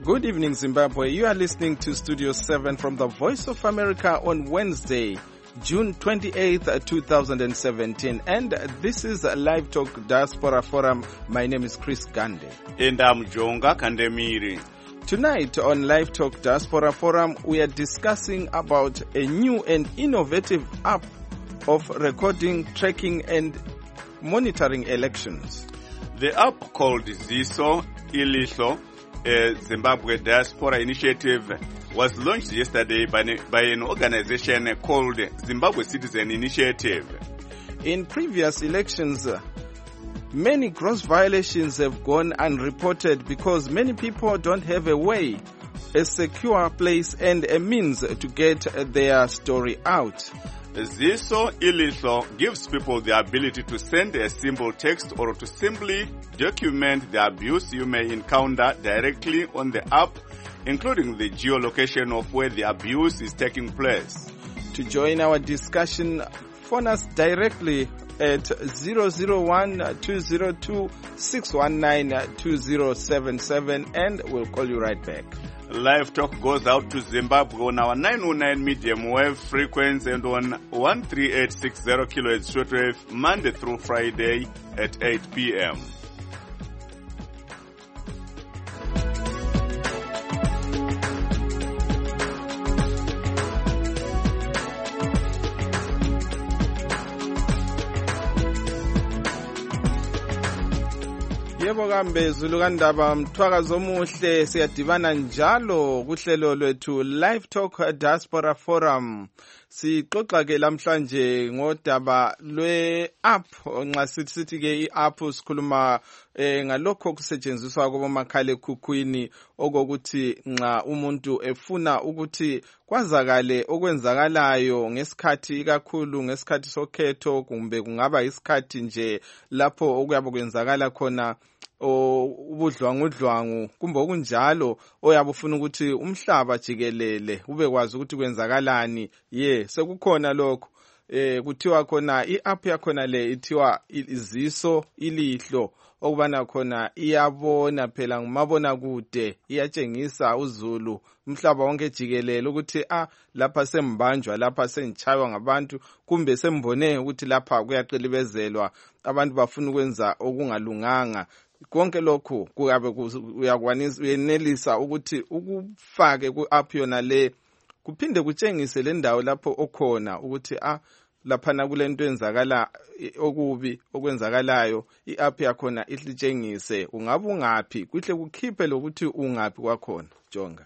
Good evening, Zimbabwe. You are listening to Studio 7 from the Voice of America on Wednesday, June 28th, 2017. And this is Live Talk Diaspora Forum. My name is Chris Gande. And I'm Jonga Kandemiri. Tonight on Live Talk Diaspora Forum, we are discussing about a new and innovative app of recording, tracking, and monitoring elections. The app called Ziso Ilihlo, a Zimbabwe Diaspora Initiative, was launched yesterday by an organization called Zimbabwe Citizen Initiative. In previous elections, many gross violations have gone unreported because many people don't have a way, a secure place, and a means to get their story out. Ziso Ilihlo gives people the ability to send a simple text or to simply document the abuse you may encounter directly on the app, including the geolocation of where the abuse is taking place. To join our discussion, phone us directly at 001-202-619-2077 and we'll call you right back. Live Talk goes out to Zimbabwe on our 909 medium wave frequency and on 13860 kHz shortwave Monday through Friday at 8 p.m. Yebo kambe Zulu kandaba mthwakazi omuhle siyadibana njalo kuhlelo lwethu Live Talk Diaspora Forum. Sixoxa ke lamhlanje ngodaba lwe-app nxa sithi ke i-app sikhuluma ngalokho kusetshenziswa kubomakhala ekhukhwini okokuthi nxa umuntu efuna ukuthi kwazakale okwenzakalayo ngesikhathi ikakhulu ngesikhathi sokhetho kumbe kungaba isikhathi nje lapho okuyabe kwenzakala khona ubudlwangudlwangu kumbe okunjalo oyabe ufuna ukuthi umhlaba jikelele ubekwazi ukuthi kwenzakalani sekukhona lokho kuthiwa khona i-app yakhona le ithiwa Ziso Ilihlo okubana khona iyabona phela ngumabona kude iyatshengisa uzulu umhlaba wonke jikelele ukuthi lapha sembanjwa lapha sengichaywa ngabantu kumbe sembone ukuthi lapha kuyaqilibezelwa abantu bafuna ukwenza okungalunganga. Konke lokhu kuyabe uyenelisa ukuthi ukufake ku-app yona le kuphinde kutshengise le ndawo lapho okhona ukuthi laphana kulento enzakala okubi okwenzakalayo i-app yakhona ihlitshengise ungabe ungaphi kuhle kukhiphe lokuthi ungaphi kwakhona Jonga.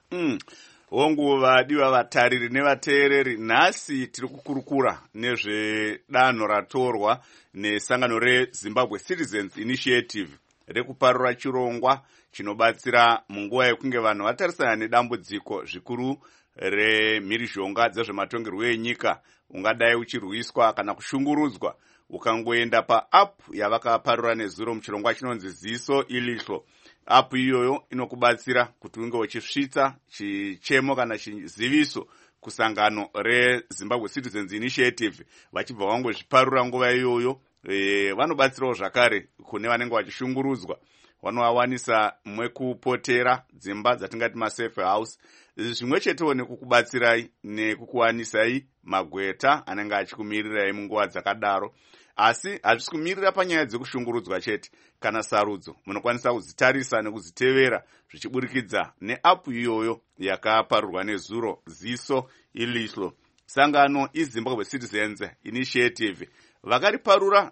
Wonguva diwa vatariri nevateereri nhasi tiri kukurukura nezvedanho ratorwa nesangano reZimbabwe Citizens Initiative rekuparura chirongwa chinobatsira munguva yekunge vanhu vatarisana nedambudziko zvikuru remhirizhonga dzezvematongerwo enyika ungadai uchirwiswa kana kushungurudzwa ukangoenda paapp yavakaparura nezuro muchirongwa chinonzi Ziso Ilihlo. App iyoyo inokubatsira kuti unge uchisvitsa chichemo kana chiziviso kusangano reZimbabwe Citizens Initiative vachibva vangozviparura nguva iyoyo. Vanobatsirawo zvakare kune vanenge vachishungurudzwa vanovawanisa mwekupotera dzimba dzatingati masafe house zvimwe chetewo nekukubatsirai nekukuwanisai magweta anenge achikumirirai munguva dzakadaro. Asi hazvisi kumirira panyaya dzekushungurudzwa chete. Kana sarudzo munokwanisa kudzitarisa nekuzitevera zvichiburikidza neapp iyoyo yakaparurwa nezuro Ziso Ilihlo. Sangano iZimbabwe Citizens Initiative vakariparura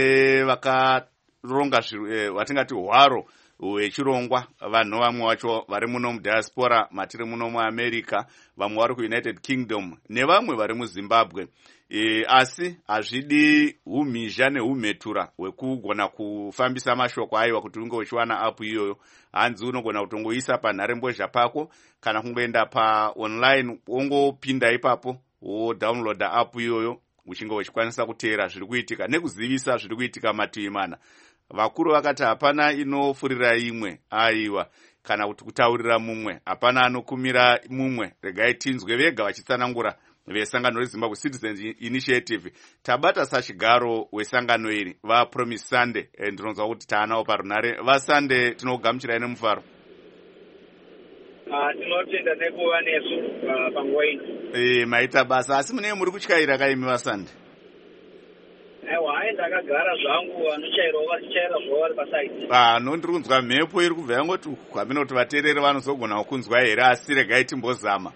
nevakaronga vatingati hwaro hwechirongwa vanhu vamwe vacho vari muno mudiaspora matiri muno muAmerica, vamwe vari kuUnited Kingdom nevamwe vari muZimbabwe. Asi hazvidi umhizha neumhetura hwekugona kufambisa mashoko aiwa kuti unge uchiwana app iyoyo. Hanzi unogona kutongoisa panharembozha pako kana kungoenda paonline wongopinda ipapo wodownloada app iyoyo uchinge uchikwanisa kuteera zviri kuitika nekuzivisa zviri kuitika mativi mana. Vakuru vakati hapana inofurira imwe aiwa kana kuti kutaurira mumwe hapana anokumira mumwe, regai tinzwe vega vachitsanangura vesangano reZimbabwe Citizens Initiative. Tabata sachigaro wesangano iri vaPromise Sunday ndinonzwa kuti taanawo parunare vaSunday tinogamuchirai nemufaro. tinotenda nekuva nesu panguva ino. Maita basa, asi mune muri kutyaira kaimi vasande? Aiwa, hai ndakagara zvangu, vanochairawo vachichaira zvavo vari pasaiti. Ndiri kunzwa mhepo iri kubva yangoti hamina kuti vateereri vanozogona kunzwa here, asi regai timbozama.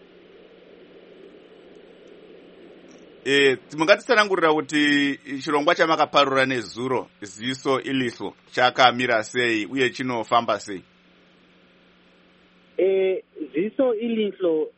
Mungatitsanangurira kuti chirongwa chamakaparura nezuro ziso iliso chakamira sei uye chinofamba sei? Ziso iliso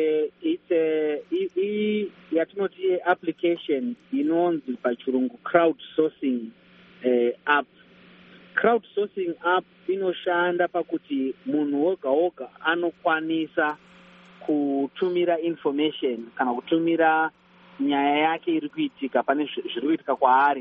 yatinoti application inonzi pachirungu crowdsourcing app. Crowdsourcing app inoshanda pakuti munhu woga woga anokwanisa kutumira information kana kutumira nyaya yake iri kuitika pane zviri kuitika kwaari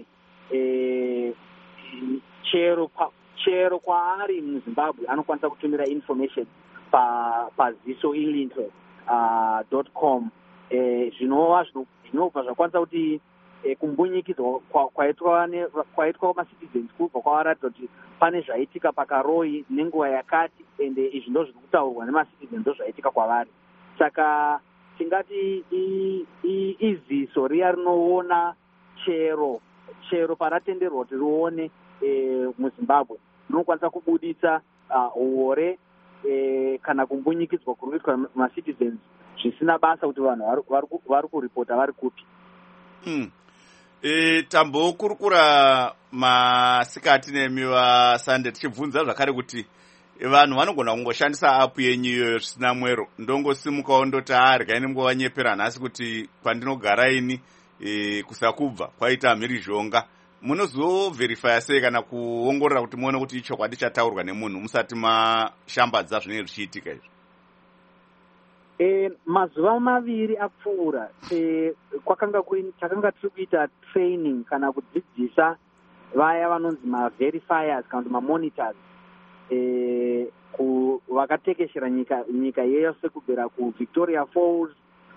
chero kwaari muZimbabwe anokwanisa kutumira information paziso iliso.com. zvinobva zvakwanisa kuti kumbunyikidzwa kwaitwa macitizens kubva kwavaratidza kuti pane zvaitika pakaroi nenguva yakati, ende izvi ndo zviri kutaurwa nemacitizens ndo zvaitika kwavari. Saka tingati iziso riya rinoona chero paratenderwa kuti rione muZimbabwe rinokwanisa kubuditsa uore kana kumbunyikidzwa kuri kuitwa macitizens zvisina basa kuti vanhu vari kuripota vari kupi. Tambokurukura masikati nemi vasande tichibvunza zvakare kuti vanhu vanogona kungoshandisa apu yenyu iyoyo zvisina mwero, ndongosimukawo ndoti regai ndimbovanyepera nhasi kuti kwandinogara ini kusakubva kwaita mhirizhonga. Munozovherifya sei kana kuongorora kuti muone kuti ichokwadi chataurwa nemunhu musati mashambadza zvinenge zvichiitika izvi? Mazuva maviri apfuura takanga tiri kuita training kana kudzidzisa vaya vanonzi maverifiers kana kuti mamonitors vakatekeshera nyika yese kubvira kuVictoria Falls,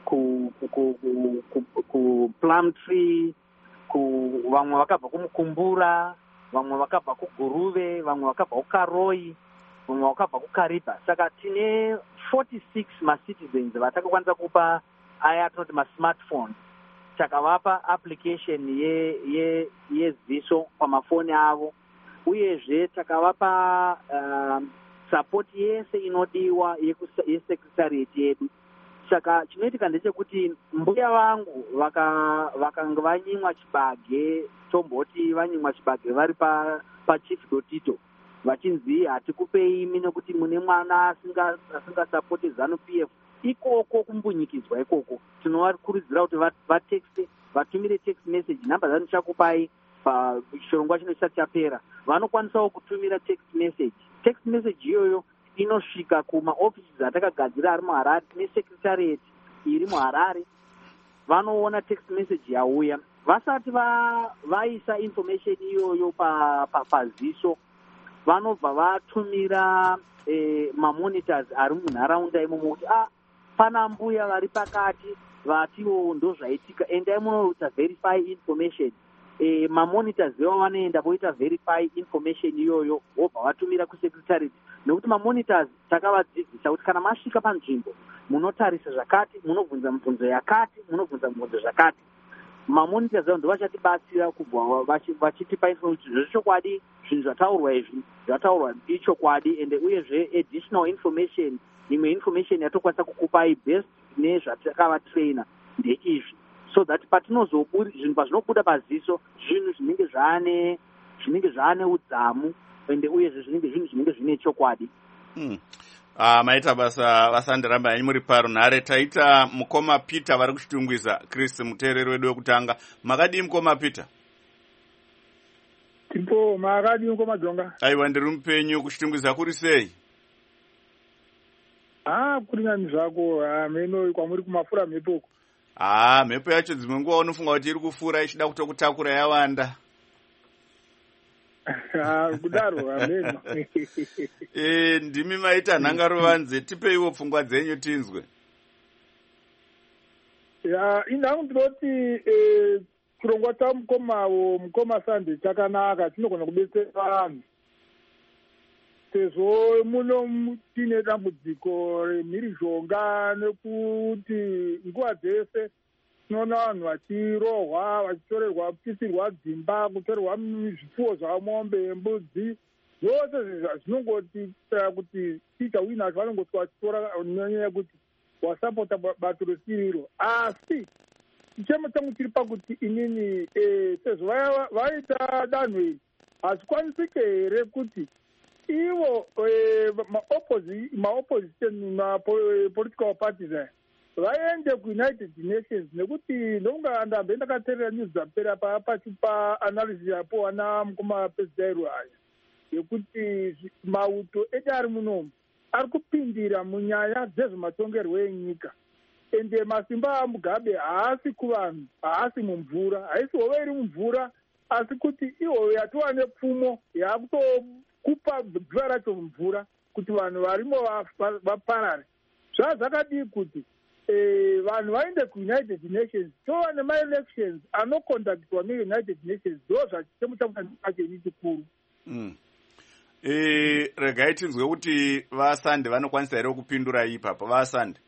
kuPlumtree, vamwe vakabva kuMukumbura, vamwe vakabva kuGuruve, vamwe vakabva kuKaroi, vamwe vakabva kuKariba. Saka tine 46 macitizens vatakakwanisa kupa aya tinoti masmartphone. Takavapa application yeziso pamafoni avo, uyezve takavapa support yese inodiwa yesecretariat yedu. Saka chinoitika ndechekuti mbuya vangu vakanga vanyimwa chibage, tomboti vanyimwa chibage vari pachief Dotito, vachinzi hatikupei imi nekuti mune mwana asingasapoti ZANU-PF. Ikoko kumbunyikidzwa ikoko tinovakurudzira kuti vatexte, vatumire text message, nhamba dzanu chakupai chirongwa chino chisati chapera. Vanokwanisawo kutumira text message iyoyo inosvika kumaoffices atakagadzira ari muHarare nesecretariat iri muHarare. Vanoona text message yauya vasati vaisa information iyoyo paziso, vanobva vatumira mamonitors ari munharaunda imomo kuti pana mbuya vari pakati vatiwo ndo zvaitika, endai munoita verify information. Mamonitors vevo vanoenda voita verify information iyoyo vobva vatumira kusecretariat, nekuti mamonitors takavadzidzisa kuti kana masvika panzvimbo munotarisa zvakati, munovhunza mibvunzo yakati, munovhunza mibvunzo zvakati. Mamonitors avo ndo vachatibatsira kubva vachitipa information zvechokwadi, zvinhu zvataurwa izvi zvataurwa ichokwadi, ende uyezve additional information, imwe information yatokwanisa kukupai based nezvatakavatraina ndeizvi, so that zvinhu pazvinobuda paziso zvinhu zvinenge zvane udzamu, ende uyezve zvinhu zvinenge zvine chokwadi. Maita basa vasandiramba yanyu muri parunhare. Taita mukoma Peter vari kuchitungwiza. Chris, muteereri wedu wekutanga, makadii mukoma Peter? Tipo makadii mukoma Jonga? Aiwa, ndiri mupenyu. Kuchitungwiza kuri sei? Kuri nani zvako, meno kwamuri kumafura mhepo. Mhepo yacho dzimwe nguva unofunga kuti iri kufura ichida kutokutakura yawanda. Kudaro ameno. Ndimi maita nhangaruvanze, tipeiwo pfungwa dzenyu tinzwe. Inhangu ndinoti chirongwa chamukoma Sande chakanaka, chinogona kubetsera vanhu. sezvo muno tine dambudziko remhirizhonga nekuti nguva dzese tinoona vanhu vachirohwa, vachitorerwa, kupisirwa dzimba, kutorerwa zvipfuwo zvamombe, mbudzi, zvose zvinongotiita kuti ticha winacho vanongoti vachitora nenyaya yekuti wasapota bato resiriro. Asi chichemo changu chiri pakuti inini sezvo vaita danho iri hazvikwanisike here kuti ivo maopposition mapolitical parties aya vaende kuunited nations, nekuti ndonga ndambe ndakateerera news dzapera pachipa analysis yapo ana mukoma pezidairu aya yekuti mauto edu ari munomu ari kupindira munyaya dzezvematongerwo enyika, ende masimba aMugabe haasi kuvanhu, haasi mumvura, haisi hove iri mumvura, asi kuti ihove yatova nepfumo yakutokupa dziva racho mumvura kuti vanhu varimo vaparare. Zvazvakadii kuti vanhu vaende kuunited nations, tova nemaelections anokondakitwa neunited nations, ndo zvachitemo chacho chikuru. Regai tinzwe kuti vasande vanokwanisa here kupindura ipapa. Vasande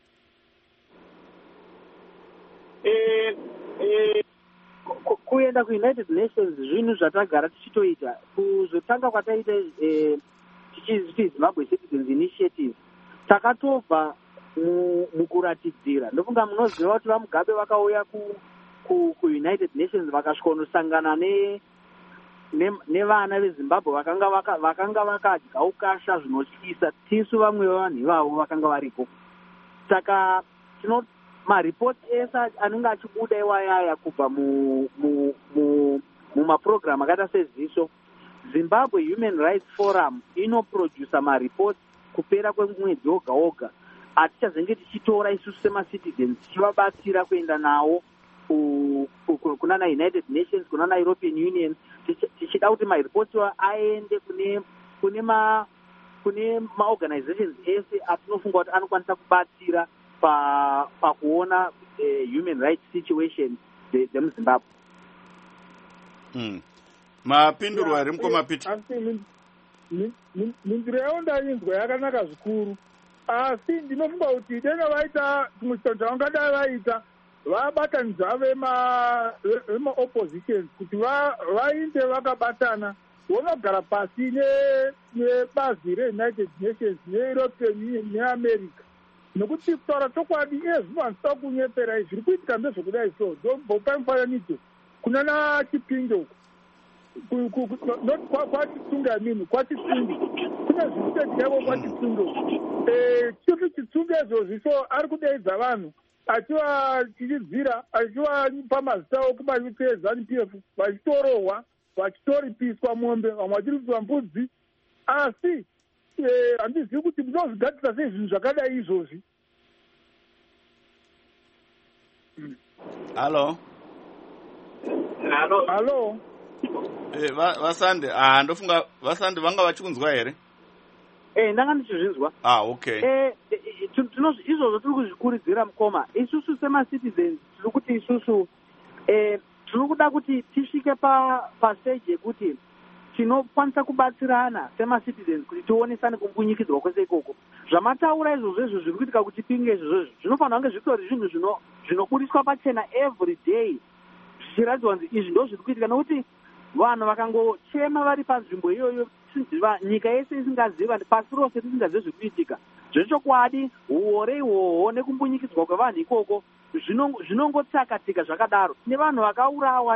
kuenda kuunited nations zvinhu zvatagara tichitoita. Kuzotanga kwataita tichizviti Zimbabwe Citizens Initiative takatobva mukuratidzira. Ndofunga munoziva kuti vaMugabe vakauya kuunited nations vakasvikonosangana nevana veZimbabwe vakanga vakadya ukasha zvinotyisa. Tisu vamwe vevanhu ivavo vakanga varipo. Saka maripoti ese anenge achibuda iwayaya kubva mumapurogiramu akaita seziso, Zimbabwe Human Rights Forum inoprodusa maripoti kupera kwemwedzi woga woga atichazenge tichitora isusu semacitizens tichivabatsira kuenda nawo kunana United Nations, kunana European Union, tichida kuti maripoti aende kune maorganizations ese atinofunga kuti anokwanisa kubatsira pakuona human rights situation dzemuZimbabwe. Mapinduro ari mukomapita. Minziro yawo ndainzwa yakanaka zvikuru, asi ndinofunga kuti dena vaita chimwe chitanho chavangadai vaita vabatanidza vemaoppositions kuti vainde vakabatana vonogara pasi nebazi reunited nations neeuropean union neamerica, nekuti kutaura chokwadi ezvimanisita kunyepera izvi zviri kuitika ndezvekudai so ndombopa mufananidzo kunana Chipinge kwaChitsunga yamini kwaChitsunga kune zviri kuitikako kwaChitsunga. Chifu Chitsunga izvozvi so ari kudeidza vanhu achivachichidzira achivapa mazita okubatsira eZANU-PF vachitorohwa vachitoripiswa mombe, vamwe vachiripiswa mbudzi. Asi handizivi kuti munozvigatisa sei zvinhu zvakadai izvozvi. Halo Vasande, ndofunga Vasande vanga vachikunzwa here? Ndanga ndichizvinzwa. Okay. Izvozvo tiri kuzvikurudzira mukoma. Isusu semacitizens tiri kuti isusu tiri kuda kuti tisvike pastage yekuti tinokwanisa kubatsirana semacitizens kuti tionesane kumbunyikidzwa kwese ikoko. Zvamataura izvozvo zviri kuitika kuti Chipinge izvozvo zvinofanira kunge zvitori zvinhu zvinobudiswa pachena every day, zvichiratidzwa kuti izvi ndo zviri kuitika, nokuti vanhu vakangochema vari panzvimbo iyoyo nyika yese isingaziva, pasi rose tisingazivi zviri kuitika. Zvechokwadi uore ihwohwo nekumbunyikidzwa kwevanhu ikoko zvinongotsakatika zvakadaro. Tine vanhu vakaurawa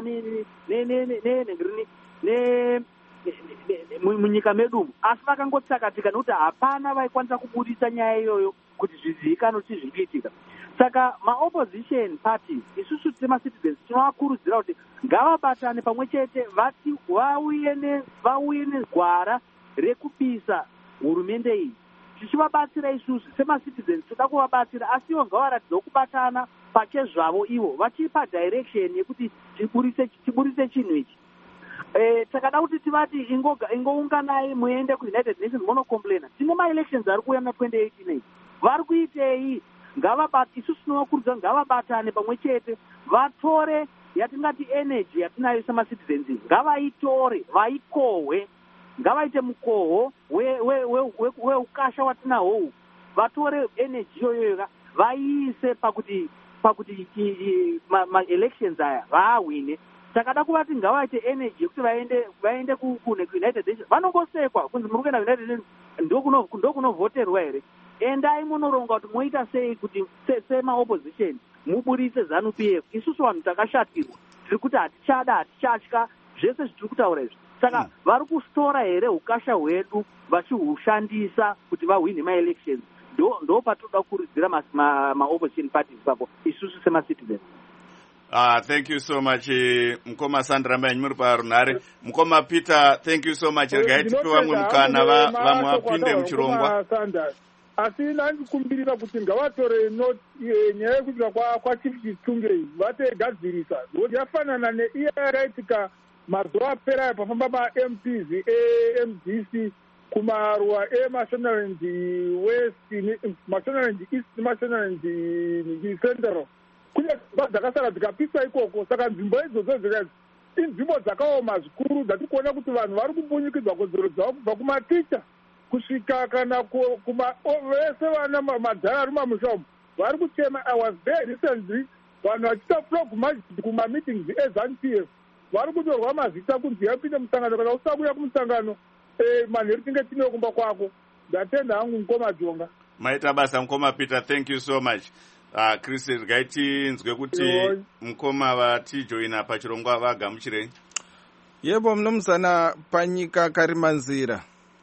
munyika medu, asi vakangotsakatika nekuti hapana vaikwanisa kubudisa nyaya iyoyo kuti zvizivikanwe kuti zviri kuitika. Saka maopposition parties isusu semacitizens tinovakurudzira kuti ngavabatane pamwe chete, vati vauye negwara rekupisa hurumende iyi. Tichivabatsira isusu semacitizens toda kuvabatsira, asi ivo ngavaratidza kubatana pachezvavo ivo vachipa direction yekuti tiburise chinhu ichi. Takada kuti tivati ingounganai muende kuUnited Nations monocomplaina. Tine maelections ari kuuya na2018 vari kuitei? Isusu tinovakurudzira ngavabatane pamwe chete, vatore yatingati energy yatinayo semacitizens, ngavaitore vaikohwe ngavaite mukoho weukasha watinahwo, vatore energy yoyoyo vaiise pakuti ma-elections aya vaawine. Takada kuvati ngavaite energy yekuti vaende kuunited nations, vanongosekwa kunzi muri kuenda united nations ndokunovhoterwa here. Endai munoronga kuti moita sei kuti sema-opposition muburitse ZANU-PF. Isusu vanhu takashatirwa, tiri kuti hatichatya zvese zvitiri kutaura izvi. Saka vari kustora here ukasha hwedu vachihushandisa kuti vahwine ma-elections. Ndo patinoda kukurudzira ma-opposition parties papo isusu sema-citizens. Thank you so much mukoma Sandra Mbanyi muri parunhare. Mukoma Peter, thank you so much. Regai tipe vamwe mukana vamwe vapinde muchirongwa. Asi ndikumbirira kuti ngavatore nyaya yekuita kwachief Chitungei vategadzirisa ngokuti yafanana neiya yakaitika mazuva apera pafamba ma-MPs e-MDC kumaruwa e-Mashonaland West, Mashonaland East, Mashonaland Central. Kune dzimba dzakasara dzikapisa ikoko. Saka nzvimbo idzodzo dzikazi inzvimbo dzakaoma zvikuru dzatikuona kuti vanhu vari kumbunyikidzwa kodzero dzavo kubva kumaticha kusvika kana vese vana madhara ari mamusha umu vari kuchema. I was there recently, vanhu vachiita flog kuma-meetings eZANU-PF vari kutorwa mazita kunzi yapinde musangano, kana usina kuuya kumusangano manheru tinge tine kumba kwako. Ndatenda hangu mukoma Jonga. Maita basa mukoma Peter, thank you so much. Chris, regai tinzwe kuti mukoma vatijoina pachirongwa vagamuchirei. Yebo mnomzana Panyika Karimanzira.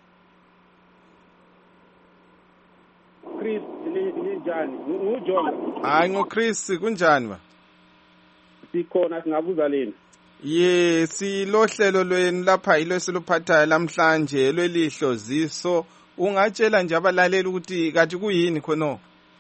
Chris njani? Ujonga. Hayi ngoChris kunjani ba? Sikhona singabuza leni. Ye silohlelo lweni lapha yilo siluphathayo namhlanje lwelihlo ziso. Ungatshela nje abalaleli ukuthi kathi kuyini khono?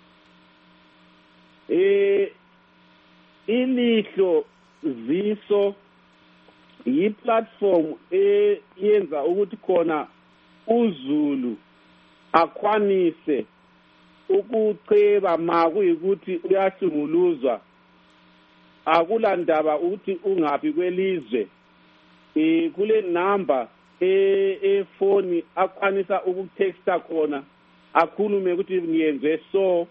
Ilihlo ziso yi-platform eyenza ukuthi khona uZulu akwanise ukuceba makuyikuthi uyahlunguluzwa, akulandaba ukuthi ungaphi kwelizwe. Kule number efoni akwanisa ukutexta khona, akhulume ukuthi ngiyenze so.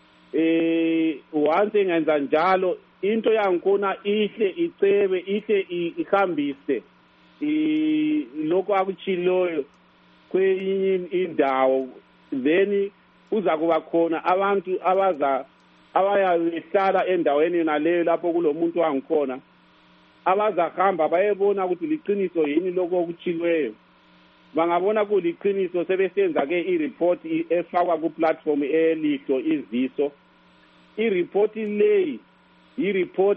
Once engenza njalo into yangikhona ihle icebe, ihle ihambise lokho akuchiloyo kwenye indawo, then uza kuba khona abantu abayahlala endaweni naleyo lapho kulomuntu wangikhona abazahamba bayebona ukuthi liqiniso yini lokho okuchilweyo. Bangabona kuliqiniso sebesenza ke i-report efakwa ku-platform elihlo iziso. I-report leyi yi-report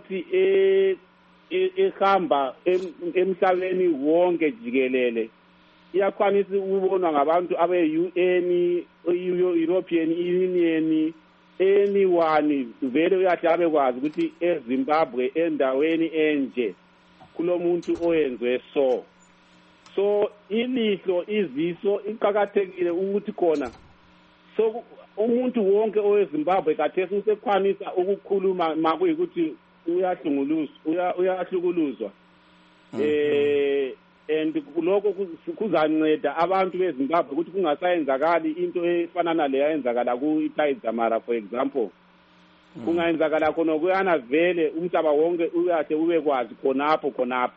ehamba emhlabeni wonke jikelele. Iyakwanisa ukubonwa ngabantu abe-UN, European Union, anyone vele uyahle bekwazi ukuthi eZimbabwe endaweni enje kulomuntu oyenziwe so ilihlo iziso iqhakathekile ukuthi khona so umuntu wonke oweZimbabwe kathesi usekwanisa ukukhuluma makuyikuthi uyahlukuluzwa. And lokho kuzanceda abantu beZimbabwe ukuthi kungasayenzakali into efana nale yayenzakala ku-Itamar for example. Kungayenzakala khona kuyana vele umhlaba wonke uyahle ubekwazi khonapho.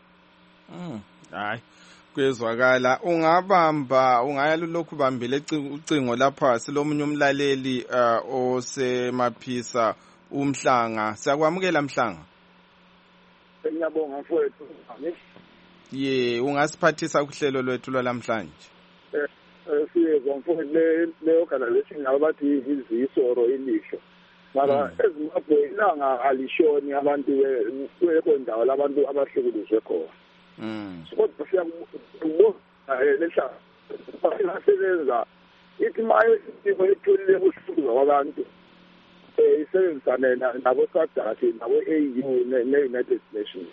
Hayi kwezwakala. Ungaya lokhu bambile ucingo lapha silomunye umlaleli osemaphisa uMhlanga. Siyakwamukela Mhlanga. Ngiyabonga mfowethu. Ye ungasiphathisa kuhlelo lwethu lwalamhlanje. Siyezwa mfowethu leyo organization abathi iziso or ilihlo. Mara eZimbabwe ilanga alishoni abantu kwendawo labantu abahlukuluzwe khona. Kodwa siyakubona lesha basebenza ithi maye isimo etholile ukuhluza kwabantu isebenzisane nabo SADC nabo AU ne-United Nations.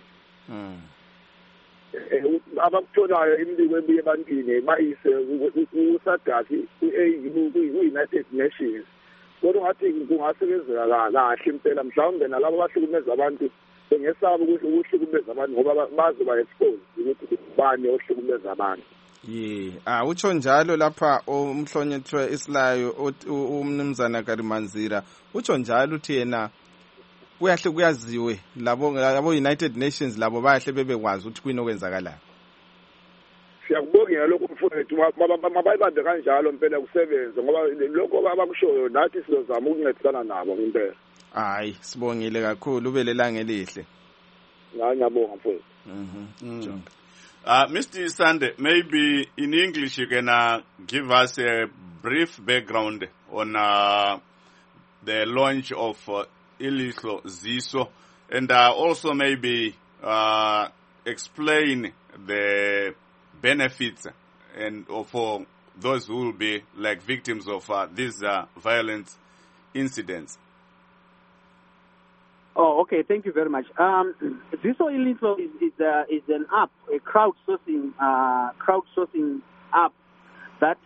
Abakutholayo imibiko ebuye ebantwini bayise ku-SADC, ku-AU, ku-United Nations. Kodwa ngathi kungasebenzeka kahle impela mhlawumbe nalabo abahlukumeza abantu bengesaba ukuthi ukuhlukumeza abantu ngoba bazoba exposed ukuthi bani ohlukumeza abantu. utsho njalo lapha umhlonishwa isilayo umnumzana Karimanzira utsho njalo uthi yena kuyahle kuyaziwe labo United Nations labo bayahle bebekwazi ukuthi kuyini okwenzakalayo. Siyakubongela lokho mfowethu mabayibambe kanjalo mpela kusebenze ngoba lokho abakushoyo nathi sizozama ukuncedisana nabo impela. Hayi sibongile kakhulu ubelelanga elihle. Ngiyabonga mfowethu. Mr. Sande, maybe in English you can give us a brief background on the launch of Ilihlo Ziso, and also maybe explain the benefits and for those who will be like victims of these violent incidents. Oh, okay. Thank you very much. Ziso Ilihlo is an app, a crowdsourcing app that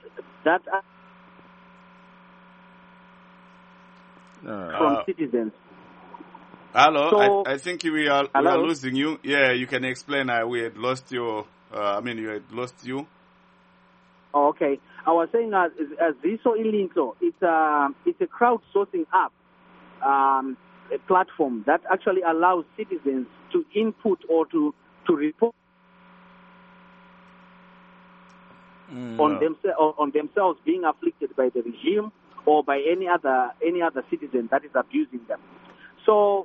from citizens. Hello, So, I think we are losing you. Yeah, you can explain. We had lost your. You had lost you. Oh, okay. I was saying Ziso Ilihlo. It's a crowdsourcing app. A platform that actually allows citizens to input or to report on themselves being afflicted by the regime or by any other citizen that is abusing them. So,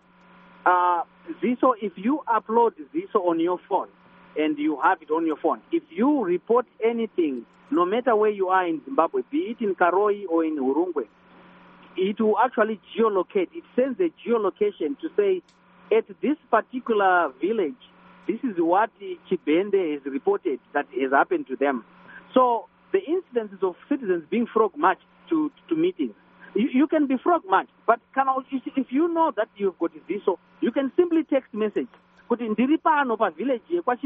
Ziso, if you upload Ziso on your phone and you have it on your phone, if you report anything, no matter where you are in Zimbabwe, be it in Karoi or in Urungwe, it will actually geolocate. It sends a geolocation to say, at this particular village, this is what Chibende has reported that has happened to them. So the incidences of citizens being frog-marched to meetings, you can be frog-marched, but if you know that you've got Ziso, you can simply text message. Village,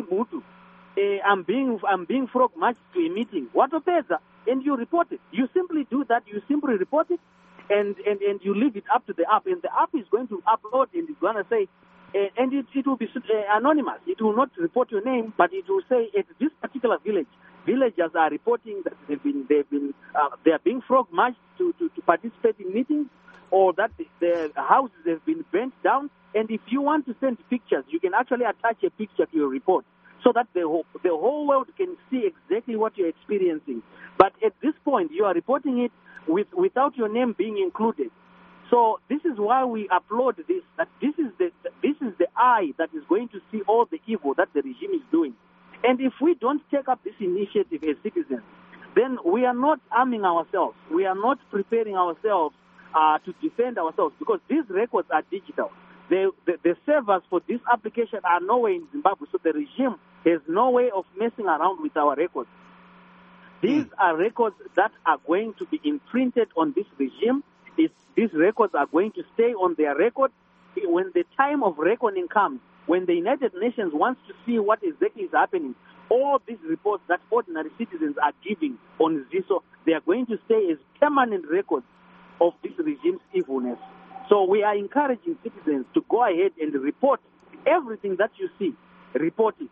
I'm being frog-marched to a meeting. What opeza? And you report it. You simply do that. You simply report it. And you leave it up to the app, and the app is going to upload and it's going to say, and it will be anonymous. It will not report your name, but it will say at this particular village, villagers are reporting that they are being frog marched to participate in meetings, or that the houses have been burnt down. And if you want to send pictures, you can actually attach a picture to your report, so that the whole world can see exactly what you're experiencing. But at this point, you are reporting it without your name being included. So this is why we upload this, that this is the eye that is going to see all the evil that the regime is doing. And if we don't take up this initiative as citizens, then we are not arming ourselves. We are not preparing ourselves to defend ourselves, because these records are digital. The servers for this application are nowhere in Zimbabwe, so the regime has no way of messing around with our records. These are records that are going to be imprinted on this regime. These records are going to stay on their record. When the time of reckoning comes, when the United Nations wants to see what exactly is happening, all these reports that ordinary citizens are giving on Ziso, they are going to stay as permanent records of this regime's evilness. So we are encouraging citizens to go ahead and report everything that you see. Report it.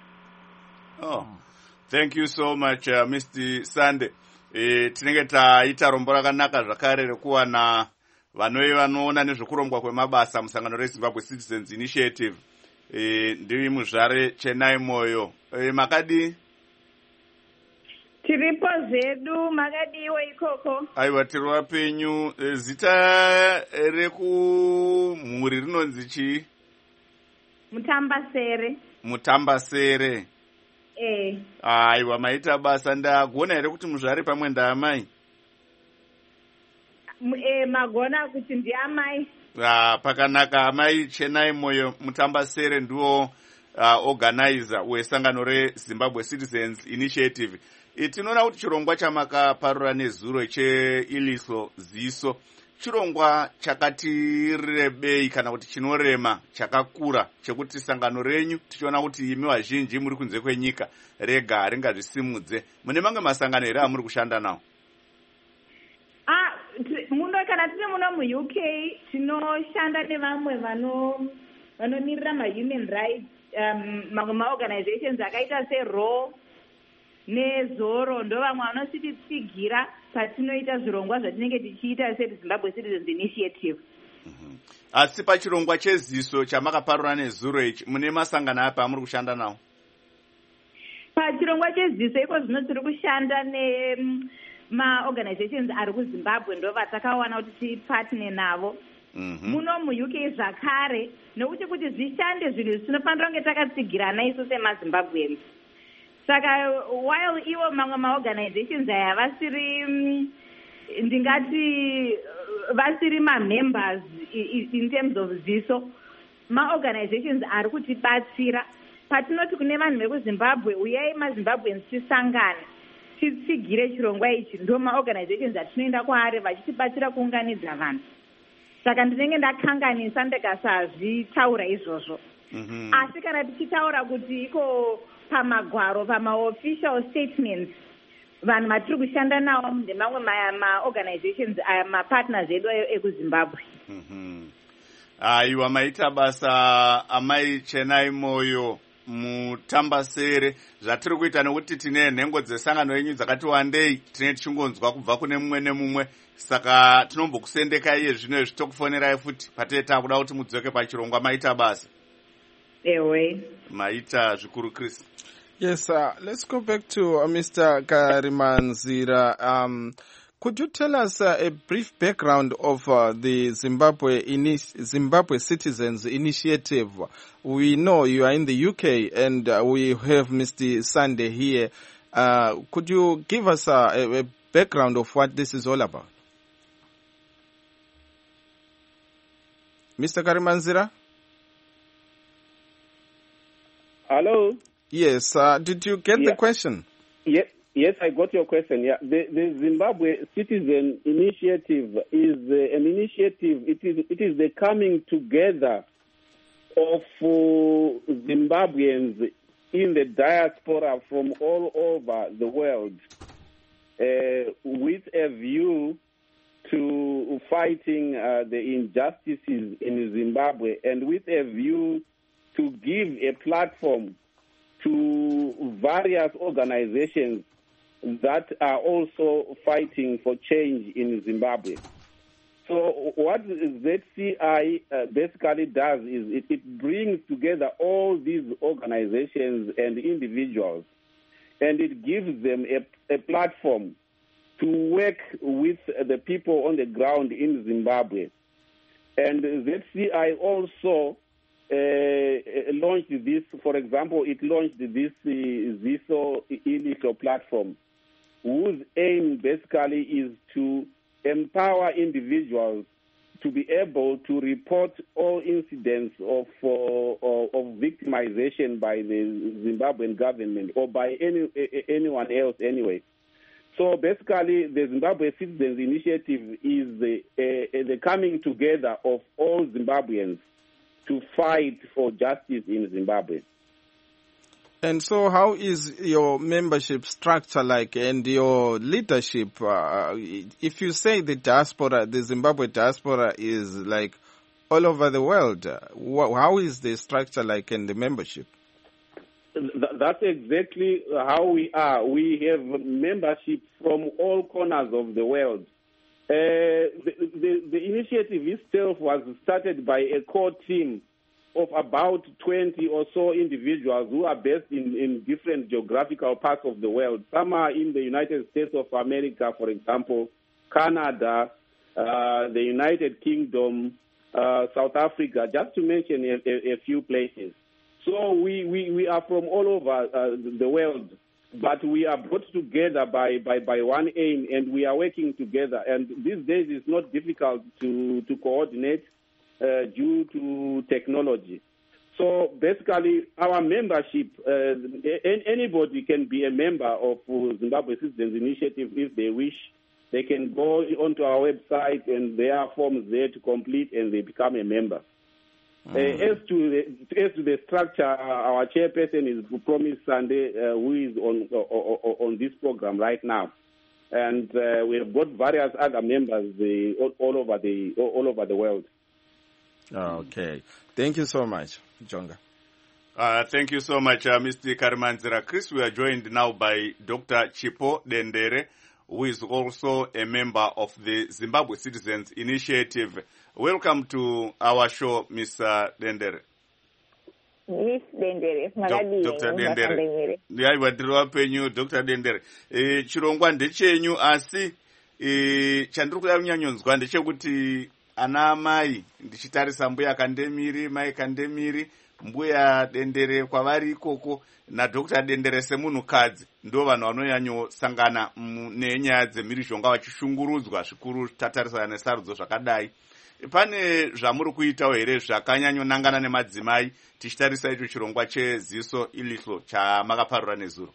Oh. Thank you so much, Mr. Sande. Tinenge taita rombo rakanaka zvakare rekuwana vanoona nezvekurongwa kwemabasa musangano reZimbabwe Citizens Initiative. Ndiri muzvare Chenai Moyo. Makadi? Tiripo zvedu, makadiwo ikoko. Aiwa, tiri wapenyu. Zita rekumhuri rinonzi chii? Mutambasere. Mutambasere. Aiwa, maita basa. Ndagona here kuti muzvare pamwe ndaamai? Magona kuti ndiamai. Pakanaka. Amai Chenai Moyo Mutambasere ndiwo organizer wesangano reZimbabwe Citizens Initiative. Tinoona kuti chirongwa chamakaparura nezuro cheIlihlo Ziso chirongwa chakati rebei kana kuti chinorema chakakura chekuti sangano renyu tichiona kuti imi vazhinji muri kunze kwenyika rega ringazvisimudze. Mune mamwe masangano here amuri kushanda nawo? Kana tiri muno muUK tinoshanda nevamwe vanomirira mahuman rights, mamwe maorganizations akaita seRaw, nezoro ndo vamwe vanosititsigira patinoita zvirongwa zvatinenge tichiita sezimbabwe citizens initiative. Asi pachirongwa cheziso chamakaparura nezuro ichi mune masangano api amuri kushanda nawo? Pachirongwa cheziso iko zvino tiri kushanda nemaorganizations ari kuzimbabwe ndo vatakawana kuti tipatne navo. Muno muuk zvakare nokuti kuti zvishande zvinhu zvinofanira kunge takatsigirana isu semazimbabweans. Saka while ivo mamwe maorganizations aya vasiri ndingati vasiri mamembers in terms of ziso, maorganizations ari kutibatsira patinoti kune vanhu vekuzimbabwe uyai mazimbabweans tisangane titsigire chirongwa ichi, ndo maorganizations atinoenda kwaari vachitibatsira kuunganidza vanhu. Saka ndinenge ndakanganisa ndikasazvitaura izvozvo. Asi kana tichitaura kuti iko pamagwaro pamaofficial statements vanhu vatiri kushanda nawo ndemamwe maorganizations mapartners edu ekuzimbabwe. Aiwa, maita basa amai Chenai Moyo mutambasere. Zvatiri kuita nekuti tine nhengo dzesangano yenyu dzakati wandei, tine tichingonzwa kubva kune mumwe nemumwe, saka tinombokusendeka iye zvino izvi tokufonerai futi patee takuda kuti mudzoke pachirongwa. Maita basa. Ewe. Maita zvikuru Chris. Yes, let's go back to Mr. Karimanzira. Could you tell us a brief background of the Zimbabwe Citizens Initiative? We know you are in the UK and we have Mr. Sunday here. Could you give us a background of what this is all about? Mr. Karimanzira? Hello? Yes, did you get the question? Yes, I got your question. Yeah, the Zimbabwe Citizen Initiative is an initiative. It is the coming together of Zimbabweans in the diaspora from all over the world, with a view to fighting the injustices in Zimbabwe, and with a view to give a platform to various organizations that are also fighting for change in Zimbabwe. So what ZCI basically does is it brings together all these organizations and individuals, and it gives them a platform to work with the people on the ground in Zimbabwe. And ZCI also launched this, for example, it launched this ZISO Ilito platform, whose aim basically is to empower individuals to be able to report all incidents of victimization by the Zimbabwean government or by anyone else anyway. So basically, the Zimbabwe Citizens Initiative is the coming together of all Zimbabweans to fight for justice in Zimbabwe. And so how is your membership structure like and your leadership? If you say the diaspora, the Zimbabwe diaspora is like all over the world, how is the structure like and the membership? That's exactly how we are. We have membership from all corners of the world. The initiative itself was started by a core team of about 20 or so individuals who are based in different geographical parts of the world. Some are in the United States of America, for example, Canada, the United Kingdom, South Africa, just to mention a few places. So we are from all over the world, but we are brought together by one aim, and we are working together. And these days it's not difficult to coordinate due to technology. So basically, our membership, anybody can be a member of Zimbabwe Citizens Initiative if they wish. They can go onto our website, and there are forms there to complete, and they become a member. As to the structure, our chairperson is Promise Sunday, who is on this program right now, and we have got various other members all over the world. Okay, thank you so much, Jonga. Thank you so much, Mr. Karimanzira. Chris, we are joined now by Dr. Chipo Dendere, who is also a member of the Zimbabwe Citizens Initiative. Welcome to our show, Mr. Dendere. Miss Dendere, Dr. Dendere. Yaiwadiriwa penyu, Dr. Dendere. Chirongwa ndechenyu asi chandiri kuda kunyanyonzwa ndechekuti ana mai ndichitarisa mbuya Kandemiri, mai Kandemiri, mbuya Dendere kwavari ikoko naDr. Dendere semunhukadzi ndo vanhu vanonyanyosangana nenyaya dzemhirizhonga vachishungurudzwa zvikuru tatarisana nesarudzo zvakadai. Pane zvamuri kuitawo here zvakanyanyonangana nemadzimai tichitarisa icho chirongwa cheziso ilihlo chamakaparura nezuro?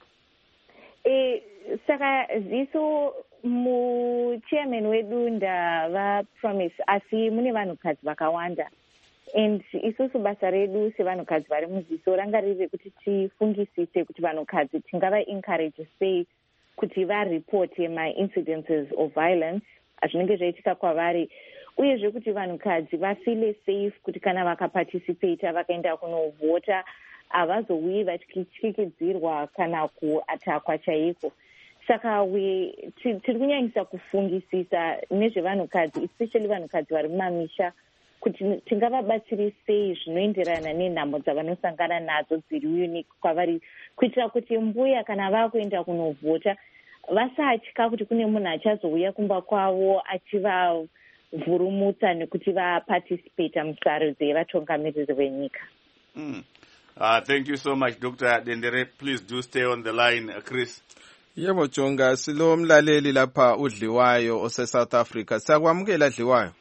Saka ziso muchairman wedu ndavapromise asi mune vanhukadzi vakawanda, and isusu basa redu sevanhukadzi vari muziso ranga riri kuti tifungisise kuti vanhukadzi tingava encourage sei kuti varipote ma-incidences of violence azvinenge zvaitika kwavari, uyezve kuti vanhukadzi vafile safe kuti kana vakaparticipata vakaenda kunovhota havazouyi vachityikidzirwa kana kuatakwa chaiko. Saka tiri kunyanyisa kufungisisa nezvevanhukadzi, especially vanhukadzi vari mumamisha, kuti tingavabatsiri sei zvinoenderana nenhamo dzavanosangana nadzo dziri unique kwavari, kuitira kuti mbuya kana vakuenda kunovhota vasatya kuti kune munhu achazouya kumba kwavo achivavhurumutsa nekuti vaparticipata musarudzo yevatungamiriri venyika. Thank you so much, Dr. Dendere. Please do stay on the line, Chris. Yebo Jonga, silo mlaleli lapha uDliwayo ose-South Africa. Siyakwamukela Dliwayo.